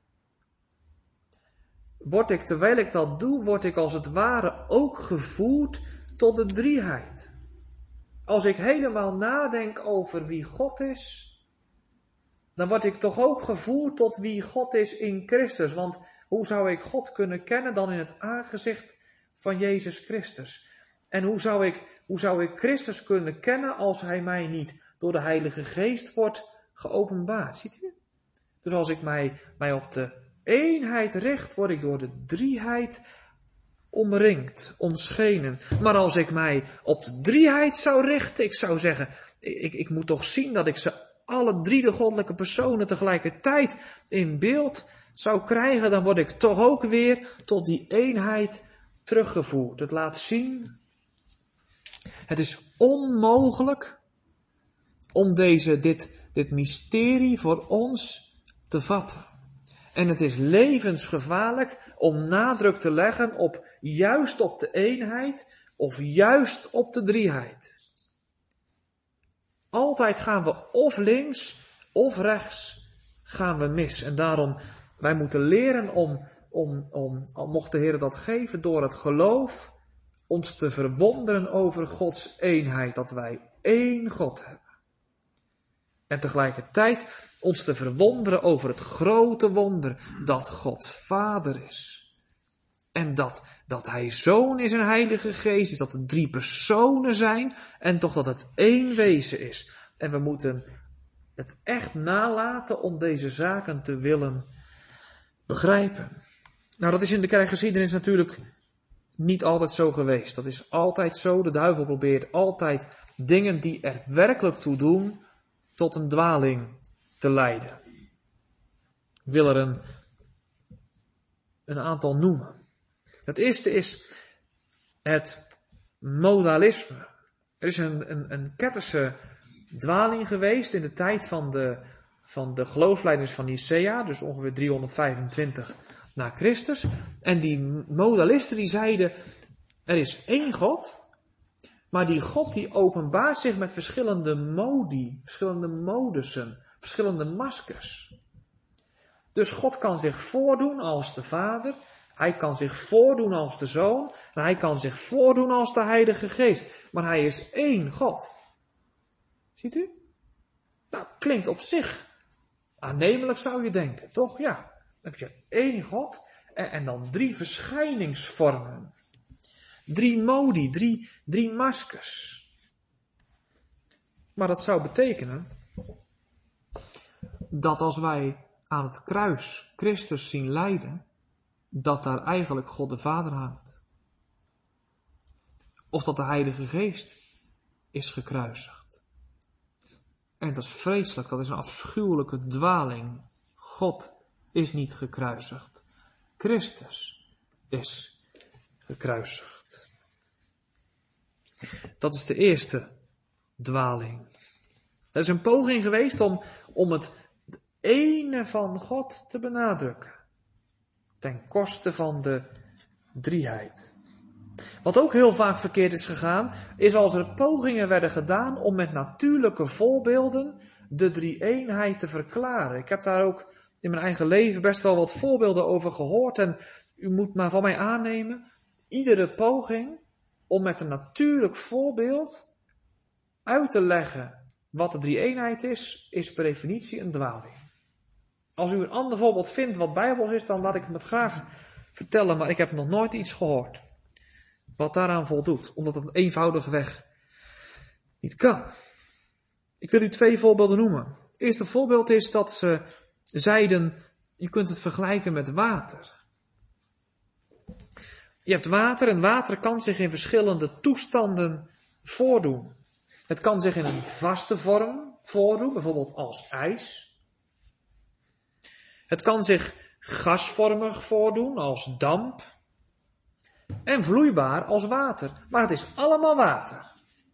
word ik, terwijl ik dat doe, word ik als het ware ook gevoerd tot de drieheid. Als ik helemaal nadenk over wie God is, dan word ik toch ook gevoerd tot wie God is in Christus. Want hoe zou ik God kunnen kennen dan in het aangezicht van Jezus Christus? En hoe zou ik Christus kunnen kennen als hij mij niet door de Heilige Geest wordt geopenbaard? Ziet u? Dus als ik mij op de eenheid richt, word ik door de drieheid omringd, omschenen. Maar als ik mij op de drieheid zou richten, ik zou zeggen, ik moet toch zien dat ik ze alle drie de goddelijke personen tegelijkertijd in beeld zou krijgen, dan word ik toch ook weer tot die eenheid teruggevoerd. Het laat zien, het is onmogelijk om dit mysterie voor ons te vatten. En het is levensgevaarlijk om nadruk te leggen op juist op de eenheid of juist op de drieheid. Altijd gaan we of links of rechts gaan we mis. En daarom, wij moeten leren mocht de Heer dat geven, door het geloof ons te verwonderen over Gods eenheid. Dat wij één God hebben. En tegelijkertijd ons te verwonderen over het grote wonder dat God Vader is. En dat Hij Zoon is en Heilige Geest is. Dat er 3 personen zijn en toch dat het één wezen is. En we moeten het echt nalaten om deze zaken te willen begrijpen. Nou, dat is in de kerkgeschiedenis natuurlijk niet altijd zo geweest. Dat is altijd zo. De duivel probeert altijd dingen die er werkelijk toe doen tot een dwaling te leiden. Ik wil er een aantal noemen. Het eerste is het modalisme. Er is een ketterse dwaling geweest in de tijd van de geloofsleiders van Nicea, dus ongeveer 325 na Christus. En die modalisten die zeiden, er is één God, maar die God die openbaart zich met verschillende modi, verschillende modussen, verschillende maskers. Dus God kan zich voordoen als de Vader, Hij kan zich voordoen als de Zoon, en Hij kan zich voordoen als de Heilige Geest. Maar Hij is één God. Ziet u? Nou, klinkt op zich aannemelijk zou je denken, toch? Ja, dan heb je één God en dan 3 verschijningsvormen. 3 modi, 3 maskers. Maar dat zou betekenen dat als wij aan het kruis Christus zien lijden, dat daar eigenlijk God de Vader hangt. Of dat de Heilige Geest is gekruisigd. En dat is vreselijk, dat is een afschuwelijke dwaling. God is niet gekruisigd. Christus is gekruisigd. Dat is de eerste dwaling. Er is een poging geweest om het ene van God te benadrukken. Ten koste van de drieheid. Wat ook heel vaak verkeerd is gegaan, is als er pogingen werden gedaan om met natuurlijke voorbeelden de drie-eenheid te verklaren. Ik heb daar ook in mijn eigen leven best wel wat voorbeelden over gehoord en u moet maar van mij aannemen, iedere poging om met een natuurlijk voorbeeld uit te leggen wat de drie-eenheid is per definitie een dwaling. Als u een ander voorbeeld vindt wat bijbels is, dan laat ik het graag vertellen, maar ik heb nog nooit iets gehoord wat daaraan voldoet, omdat het een eenvoudige weg niet kan. Ik wil u 2 voorbeelden noemen. Het eerste voorbeeld is dat ze zeiden, je kunt het vergelijken met water. Je hebt water en water kan zich in verschillende toestanden voordoen. Het kan zich in een vaste vorm voordoen, bijvoorbeeld als ijs. Het kan zich gasvormig voordoen als damp. En vloeibaar als water. Maar het is allemaal water.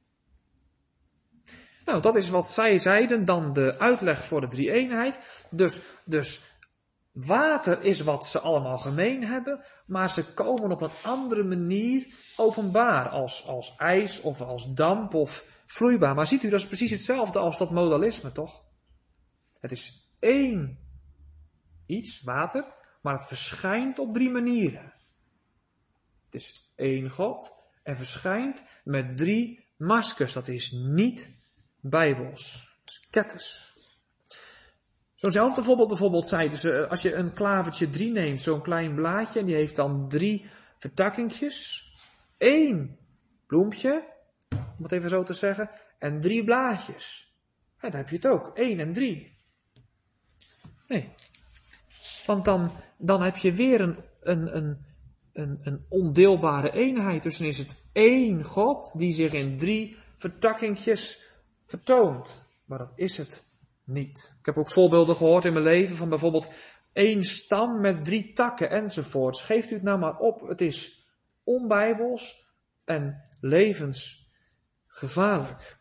Nou, dat is wat zij zeiden, dan de uitleg voor de drie-eenheid. Dus water is wat ze allemaal gemeen hebben, maar ze komen op een andere manier openbaar. Als ijs of als damp of vloeibaar. Maar ziet u, dat is precies hetzelfde als dat modalisme, toch? Het is één iets, water, maar het verschijnt op 3 manieren. Het is één God en verschijnt met 3 maskers. Dat is niet bijbels. Dat is ketters. Zo'nzelfde voorbeeld bijvoorbeeld zeiden ze, als je een klavertje 3 neemt, zo'n klein blaadje, en die heeft dan 3 vertakkingjes. 1 bloempje, om het even zo te zeggen, en 3 blaadjes. Ja, dan heb je het ook, 1 en 3. Nee. Want dan heb je weer een ondeelbare eenheid. Dus dan is het één God die zich in 3 vertakkingjes vertoont. Maar dat is het niet. Ik heb ook voorbeelden gehoord in mijn leven van bijvoorbeeld 1 stam met 3 takken enzovoorts. Geeft u het nou maar op. Het is onbijbels en levensgevaarlijk.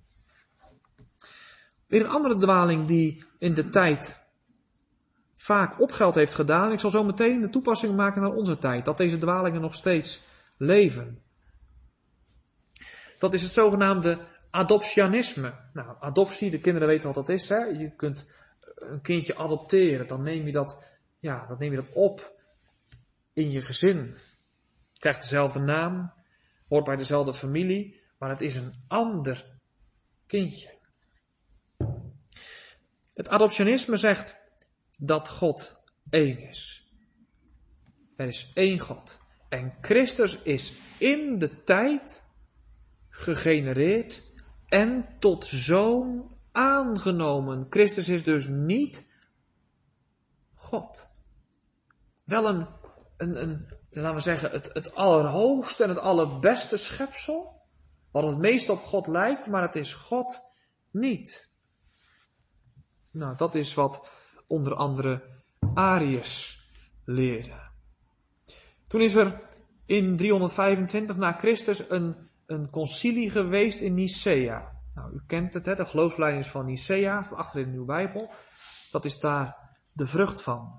Weer een andere dwaling die in de tijd vaak opgeld heeft gedaan. Ik zal zo meteen de toepassing maken naar onze tijd. Dat deze dwalingen nog steeds leven. Dat is het zogenaamde Adoptionisme. Nou, adoptie, de kinderen weten wat dat is. Hè? Je kunt een kindje adopteren. Dan neem je dat op in je gezin. Krijgt dezelfde naam, hoort bij dezelfde familie, maar het is een ander kindje. Het adoptionisme zegt dat God één is. Er is één God. En Christus is in de tijd gegenereerd en tot zoon aangenomen. Christus is dus niet God. Wel laten we zeggen, het allerhoogste en het allerbeste schepsel, wat het meest op God lijkt, maar het is God niet. Nou, dat is wat onder andere Arius leerde. Toen is er in 325 na Christus een concilie geweest in Nicea. Nou, u kent het, hè, de geloofsbelijdenis van Nicea, van achter in uw Bijbel. Dat is daar de vrucht van.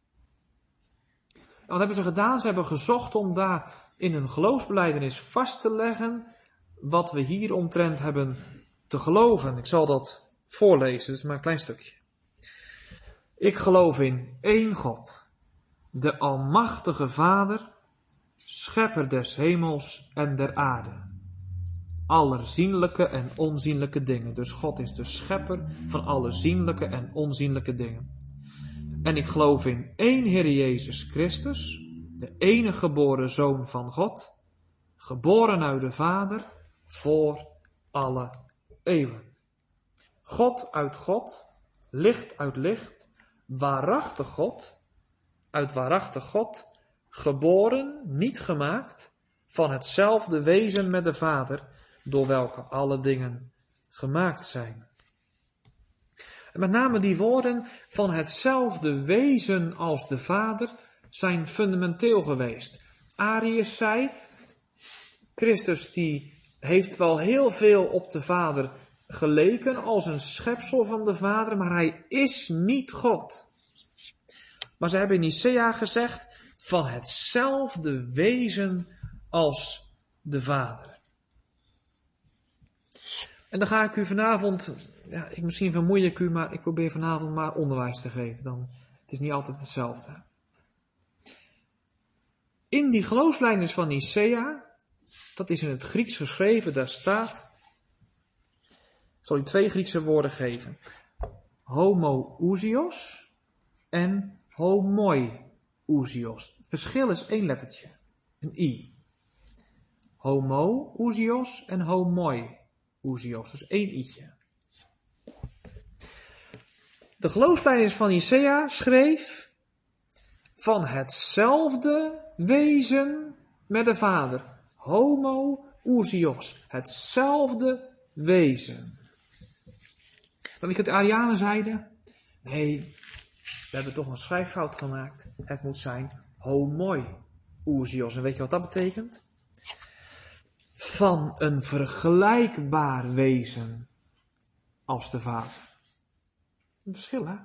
En wat hebben ze gedaan? Ze hebben gezocht om daar in een geloofsbelijdenis vast te leggen wat we hier omtrent hebben te geloven. Ik zal dat voorlezen, dat is maar een klein stukje. Ik geloof in één God, de almachtige Vader, schepper des hemels en der aarde. Aller zienlijke en onzienlijke dingen. Dus God is de schepper van alle zienlijke en onzienlijke dingen. En ik geloof in één Heer Jezus Christus, de enige geboren Zoon van God, geboren uit de Vader, voor alle eeuwen. God uit God, licht uit licht, waarachtig God, uit waarachtig God, geboren, niet gemaakt, van hetzelfde wezen met de Vader, door welke alle dingen gemaakt zijn. En met name die woorden van hetzelfde wezen als de Vader zijn fundamenteel geweest. Arius zei, Christus die heeft wel heel veel op de Vader geleken als een schepsel van de Vader, maar hij is niet God. Maar ze hebben in Nicea gezegd, van hetzelfde wezen als de Vader. En dan ga ik u vanavond, misschien vermoei ik u, maar ik probeer vanavond maar onderwijs te geven. Het is niet altijd hetzelfde. In die geloofsbelijdenis van Nicea, dat is in het Grieks geschreven, daar staat, ik zal u 2 Griekse woorden geven. Homoousios en homoiousios. Het verschil is 1 lettertje, een i. Homoousios en homoiousios, dus 1 i'tje. De geloofsbelijdenis van Nicea schreef van hetzelfde wezen met de Vader. Homoousios, hetzelfde wezen. Dan de Arianen zeiden, nee, we hebben toch een schrijffout gemaakt. Het moet zijn homoiousios. En weet je wat dat betekent? Van een vergelijkbaar wezen als de Vader. Een verschil, hè?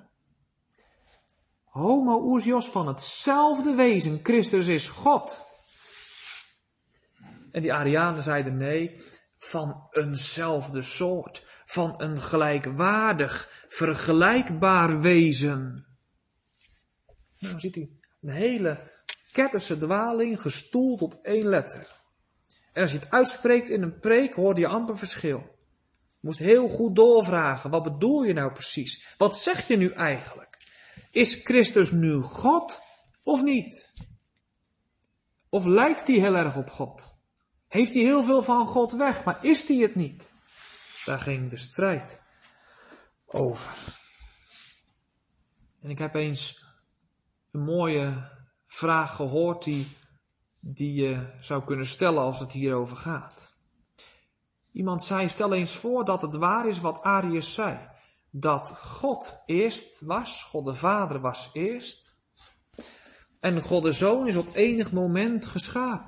Homoousios, van hetzelfde wezen. Christus is God. En die Arianen zeiden nee, van eenzelfde soort. Van een gelijkwaardig, vergelijkbaar wezen. Nou, ziet u, een hele ketterse dwaling gestoeld op 1 letter. En als je het uitspreekt in een preek, hoorde je amper verschil. Je moest heel goed doorvragen, wat bedoel je nou precies? Wat zeg je nu eigenlijk? Is Christus nu God of niet? Of lijkt hij heel erg op God? Heeft hij heel veel van God weg, maar is hij het niet? Daar ging de strijd over. En ik heb eens een mooie vraag gehoord die je zou kunnen stellen als het hierover gaat. Iemand zei, stel eens voor dat het waar is wat Arius zei. Dat God eerst was, God de Vader was eerst. En God de Zoon is op enig moment geschapen.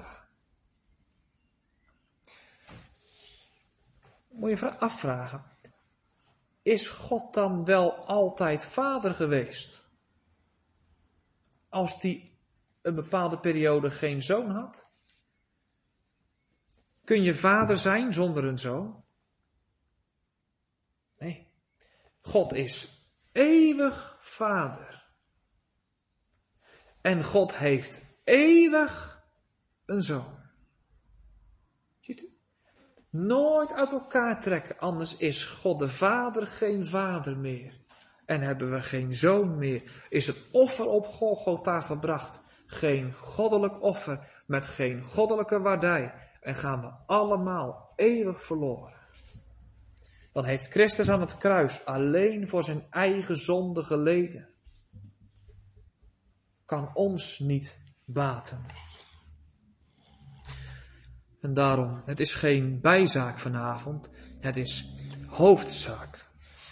Moet je afvragen, is God dan wel altijd vader geweest? Als die een bepaalde periode geen zoon had? Kun je vader zijn zonder een zoon? God is eeuwig Vader. En God heeft eeuwig een Zoon. Ziet u? Nooit uit elkaar trekken, anders is God de Vader geen Vader meer. En hebben we geen Zoon meer. Is het offer op Golgotha gebracht geen goddelijk offer met geen goddelijke waardij. En gaan we allemaal eeuwig verloren. Dan heeft Christus aan het kruis alleen voor zijn eigen zonde geleden. Kan ons niet baten. En daarom, het is geen bijzaak vanavond, het is hoofdzaak.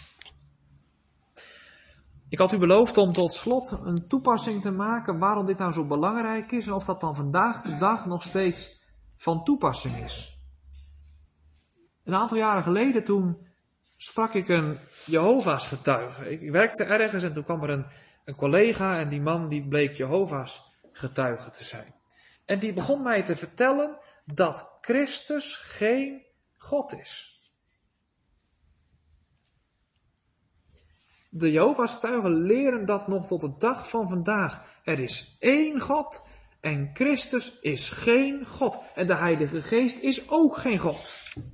Ik had u beloofd om tot slot een toepassing te maken waarom dit nou zo belangrijk is en of dat dan vandaag de dag nog steeds van toepassing is. Een aantal jaren geleden toen sprak ik een Jehovah's getuige. Ik werkte ergens en toen kwam er een collega en die man die bleek Jehovah's getuige te zijn. En die begon mij te vertellen dat Christus geen God is. De Jehovah's getuigen leren dat nog tot de dag van vandaag. Er is één God en Christus is geen God. En de Heilige Geest is ook geen God.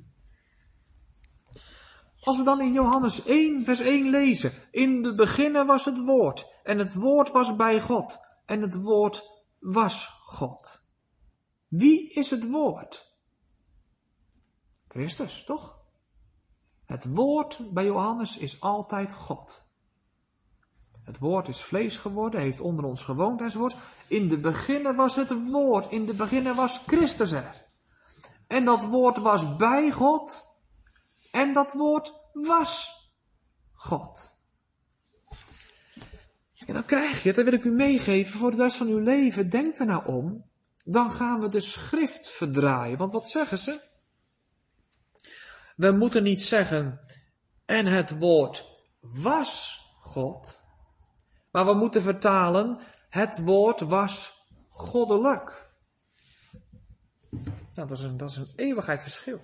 Als we dan in Johannes 1 vers 1 lezen. In de beginnen was het woord. En het woord was bij God. En het woord was God. Wie is het woord? Christus, toch? Het woord bij Johannes is altijd God. Het woord is vlees geworden, heeft onder ons gewoond enzovoort. In de beginnen was het woord, in de beginnen was Christus er. En dat woord was bij God en dat woord was God. En dan krijg je het, dat wil ik u meegeven voor de rest van uw leven. Denk er nou om, dan gaan we de schrift verdraaien. Want wat zeggen ze? We moeten niet zeggen, en het woord was God. Maar we moeten vertalen, het woord was goddelijk. Nou, dat is een eeuwigheid verschil.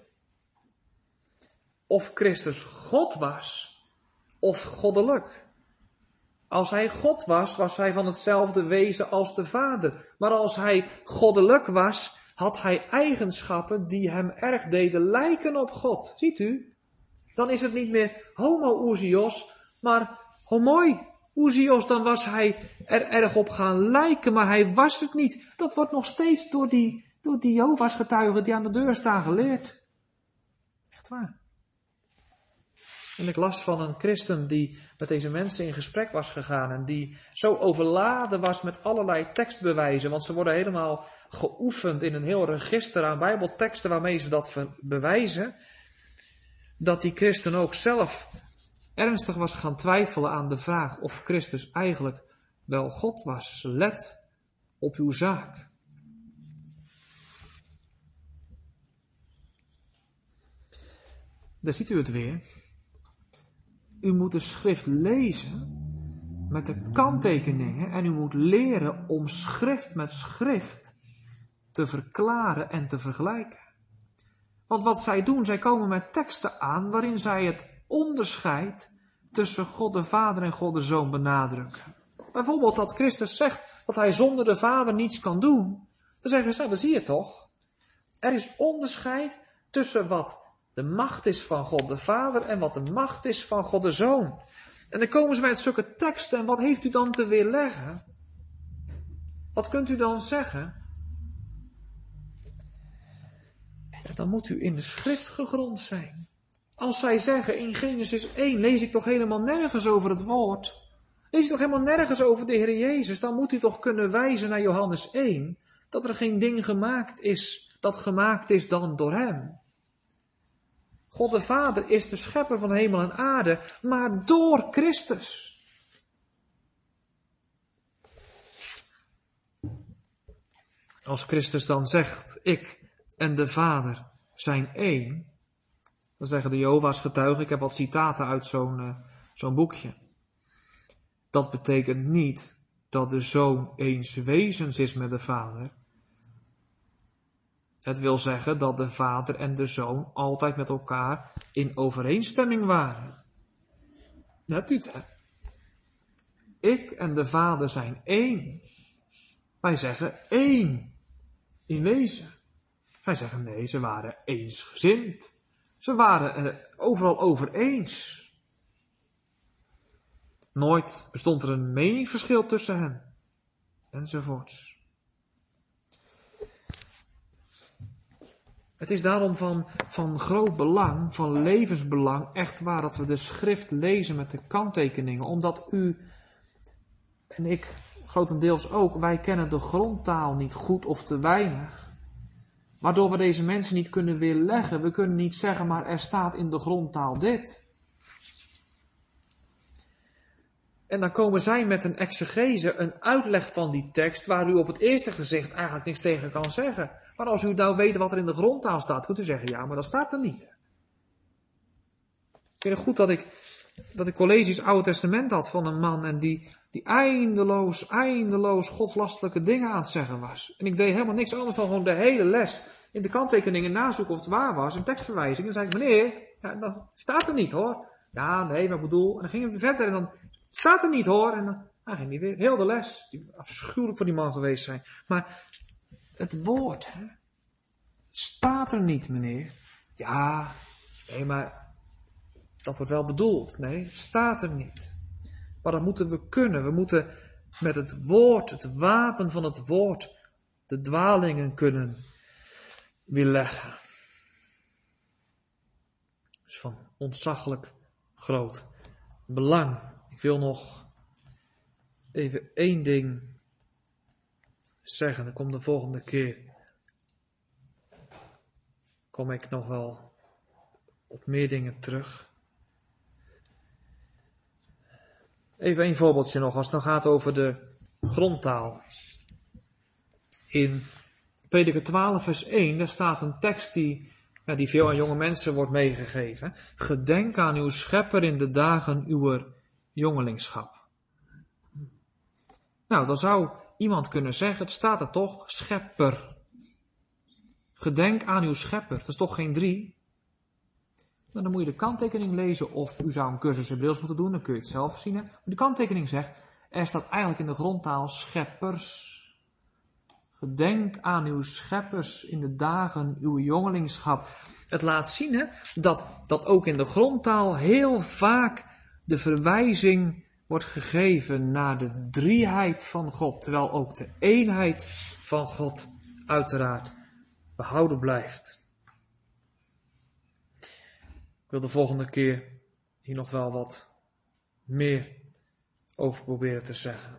Of Christus God was, of goddelijk. Als hij God was, was hij van hetzelfde wezen als de Vader. Maar als hij goddelijk was, had hij eigenschappen die hem erg deden lijken op God. Ziet u? Dan is het niet meer homo-ousios, maar homoi-ousios. Dan was hij er erg op gaan lijken, maar hij was het niet. Dat wordt nog steeds door die Jehovah's getuigen die aan de deur staan geleerd. Echt waar. En ik las van een christen die met deze mensen in gesprek was gegaan en die zo overladen was met allerlei tekstbewijzen, want ze worden helemaal geoefend in een heel register aan bijbelteksten waarmee ze dat bewijzen, dat die christen ook zelf ernstig was gaan twijfelen aan de vraag of Christus eigenlijk wel God was. Let op uw zaak. Daar ziet u het weer. U moet de schrift lezen met de kanttekeningen en u moet leren om schrift met schrift te verklaren en te vergelijken. Want wat zij doen, zij komen met teksten aan waarin zij het onderscheid tussen God de Vader en God de Zoon benadrukken. Bijvoorbeeld dat Christus zegt dat hij zonder de Vader niets kan doen. Dan zeggen ze, dat zie je toch. Er is onderscheid tussen wat de macht is van God de Vader en wat de macht is van God de Zoon. En dan komen ze met zulke teksten en wat heeft u dan te weerleggen? Wat kunt u dan zeggen? Ja, dan moet u in de schrift gegrond zijn. Als zij zeggen in Genesis 1, lees ik toch helemaal nergens over het woord. Lees ik toch helemaal nergens over de Heer Jezus. Dan moet u toch kunnen wijzen naar Johannes 1. Dat er geen ding gemaakt is dat gemaakt is dan door hem. God de Vader is de schepper van hemel en aarde, maar door Christus. Als Christus dan zegt, ik en de Vader zijn één, dan zeggen de Jehovah's getuigen, ik heb wat citaten uit zo'n boekje. Dat betekent niet dat de Zoon eens wezens is met de Vader. Het wil zeggen dat de Vader en de Zoon altijd met elkaar in overeenstemming waren. Hebt u het, hè? Ik en de Vader zijn één. Wij zeggen één. In wezen. Wij zeggen nee, ze waren eensgezind. Ze waren er overal over eens. Nooit bestond er een meningsverschil tussen hen. Enzovoorts. Het is daarom van groot belang, van levensbelang, echt waar, dat we de schrift lezen met de kanttekeningen. Omdat u en ik, grotendeels ook, wij kennen de grondtaal niet goed of te weinig. Waardoor we deze mensen niet kunnen weerleggen. We kunnen niet zeggen, maar er staat in de grondtaal dit. En dan komen zij met een exegese, een uitleg van die tekst, waar u op het eerste gezicht eigenlijk niks tegen kan zeggen. Maar als u nou weet wat er in de grondtaal staat, kunt u zeggen, ja, maar dat staat er niet. Ik weet nog goed dat ik colleges Oude Testament had van een man en die eindeloos godslastelijke dingen aan het zeggen was. En ik deed helemaal niks anders dan gewoon de hele les in de kanttekeningen nazoeken of het waar was, een tekstverwijzing. En dan zei ik, meneer, ja, dat staat er niet hoor. Ja, nee, maar ik bedoel, en dan ging hij verder en dan staat er niet hoor. En dan ging hij weer, heel de les, die afschuwelijk voor die man geweest zijn. Maar het woord, hè, staat er niet, meneer. Ja, nee, maar dat wordt wel bedoeld. Nee, staat er niet. Maar dat moeten we kunnen. We moeten met het woord, het wapen van het woord, de dwalingen kunnen weerleggen. Dat is van ontzaglijk groot belang. Ik wil nog even één ding zeggen. Dan kom de volgende keer. Kom ik nog wel op meer dingen terug. Even een voorbeeldje nog, als het dan gaat over de grondtaal. In Prediker 12 vers 1, daar staat een tekst die veel aan jonge mensen wordt meegegeven. Gedenk aan uw schepper in de dagen uw jongelingschap. Nou, dan zou iemand kunnen zeggen, het staat er toch, schepper. Gedenk aan uw schepper, dat is toch geen 3? Maar dan moet je de kanttekening lezen of u zou een cursus Hebreeuws moeten doen, dan kun je het zelf zien. Maar de kanttekening zegt, er staat eigenlijk in de grondtaal scheppers. Gedenk aan uw scheppers in de dagen uw jongelingschap. Het laat zien dat ook in de grondtaal heel vaak de verwijzing wordt gegeven naar de drieheid van God. Terwijl ook de eenheid van God uiteraard behouden blijft. Ik wil de volgende keer hier nog wel wat meer over proberen te zeggen.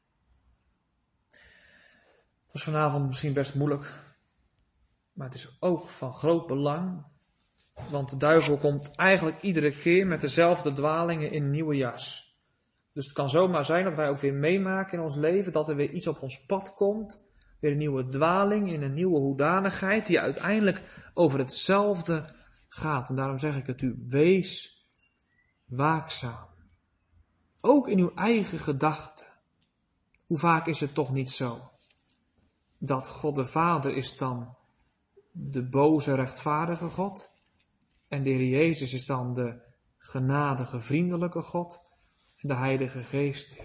Het was vanavond misschien best moeilijk, maar het is ook van groot belang, want de duivel komt eigenlijk iedere keer met dezelfde dwalingen in een nieuwe jas. Dus het kan zomaar zijn dat wij ook weer meemaken in ons leven, dat er weer iets op ons pad komt, weer een nieuwe dwaling in een nieuwe hoedanigheid, die uiteindelijk over hetzelfde gaat. En daarom zeg ik het u, wees waakzaam. Ook in uw eigen gedachten. Hoe vaak is het toch niet zo dat God de Vader is dan de boze rechtvaardige God en de Heer Jezus is dan de genadige vriendelijke God en de Heilige Geest.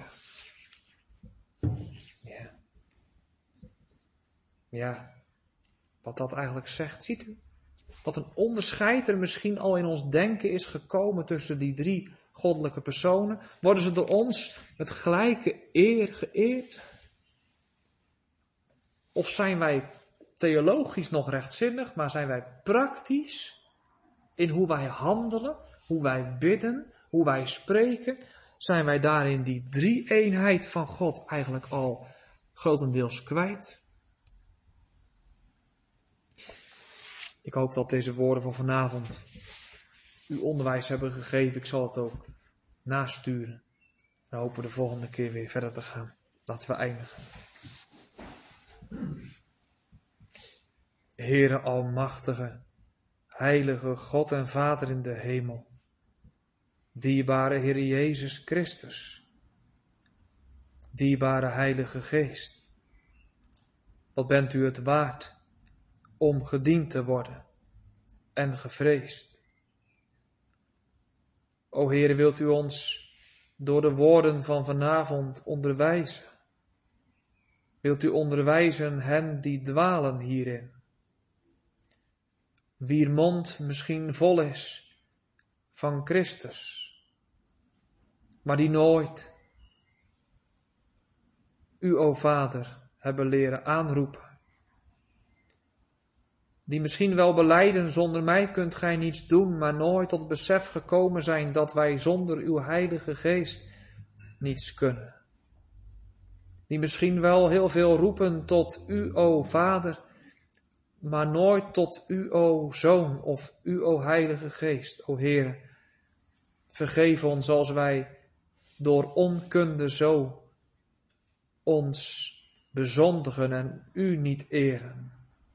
Ja, wat dat eigenlijk zegt, ziet u? Wat een onderscheid er misschien al in ons denken is gekomen tussen die 3 goddelijke personen. Worden ze door ons met gelijke eer geëerd? Of zijn wij theologisch nog rechtzinnig, maar zijn wij praktisch in hoe wij handelen, hoe wij bidden, hoe wij spreken? Zijn wij daarin die 3-eenheid van God eigenlijk al grotendeels kwijt? Ik hoop dat deze woorden van vanavond u onderwijs hebben gegeven. Ik zal het ook nasturen. Dan hopen we de volgende keer weer verder te gaan. Laten we eindigen. Heere Almachtige, Heilige God en Vader in de hemel, dierbare Heer Jezus Christus, dierbare Heilige Geest, wat bent u het waard om gediend te worden en gevreesd. O Heere, wilt u ons door de woorden van vanavond onderwijzen. Wilt u onderwijzen hen die dwalen hierin? Wier mond misschien vol is van Christus, maar die nooit u, o Vader, hebben leren aanroepen. Die misschien wel belijden, zonder mij kunt gij niets doen, maar nooit tot het besef gekomen zijn dat wij zonder uw Heilige Geest niets kunnen. Die misschien wel heel veel roepen tot u, o Vader, maar nooit tot u, o Zoon, of u, o Heilige Geest, o Heere. Vergeef ons als wij door onkunde zo ons bezondigen en u niet eren.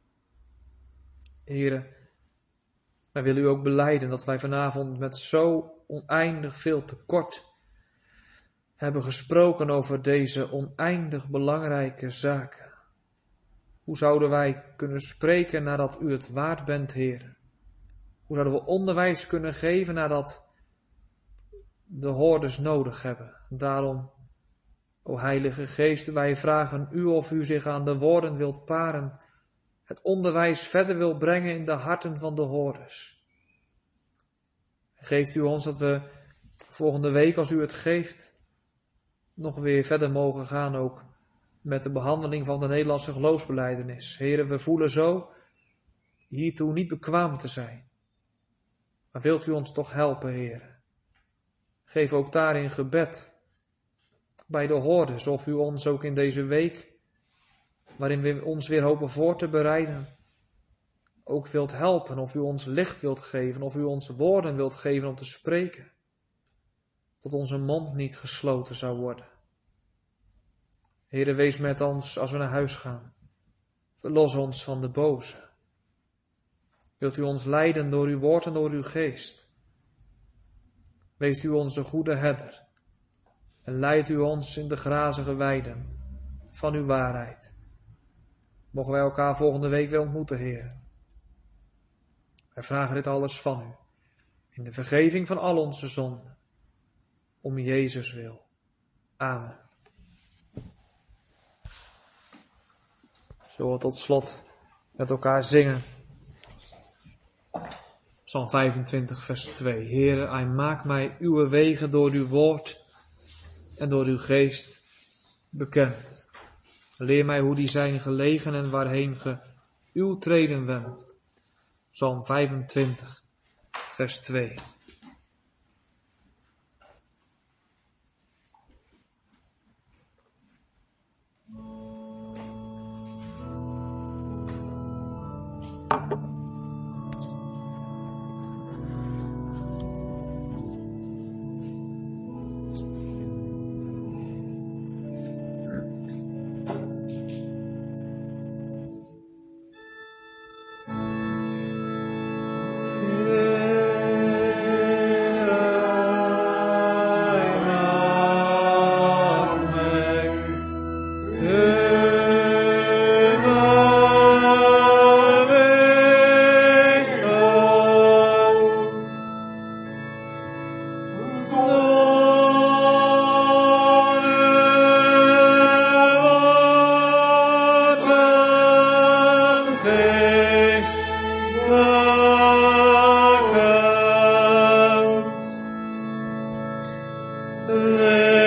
Heere, wij willen u ook belijden dat wij vanavond met zo oneindig veel tekort hebben gesproken over deze oneindig belangrijke zaken. Hoe zouden wij kunnen spreken nadat u het waard bent, Heer? Hoe zouden we onderwijs kunnen geven nadat de hoorders nodig hebben? Daarom, o Heilige Geest, wij vragen u of u zich aan de woorden wilt paren, het onderwijs verder wil brengen in de harten van de hoorders. Geeft u ons dat we volgende week, als u het geeft, nog weer verder mogen gaan ook met de behandeling van de Nederlandse geloofsbelijdenis. Heren, we voelen zo hiertoe niet bekwaam te zijn. Maar wilt u ons toch helpen, Heren? Geef ook daarin gebed bij de hoorders, of u ons ook in deze week, waarin we ons weer hopen voor te bereiden, ook wilt helpen, of u ons licht wilt geven, of u ons woorden wilt geven om te spreken, tot onze mond niet gesloten zou worden. Heere, wees met ons als we naar huis gaan. Verlos ons van de boze. Wilt u ons leiden door uw woord en door uw geest. Wees u onze goede herder en leid u ons in de grazige weiden van uw waarheid. Mogen wij elkaar volgende week weer ontmoeten, Heer. Wij vragen dit alles van u, in de vergeving van al onze zonden, om Jezus wil. Amen. Zullen we tot slot met elkaar zingen. Psalm 25, vers 2. Heere, hij maakt mij uw wegen door uw woord en door uw geest bekend. Leer mij hoe die zijn gelegen en waarheen ge uw treden wendt. Psalm 25, vers 2. Let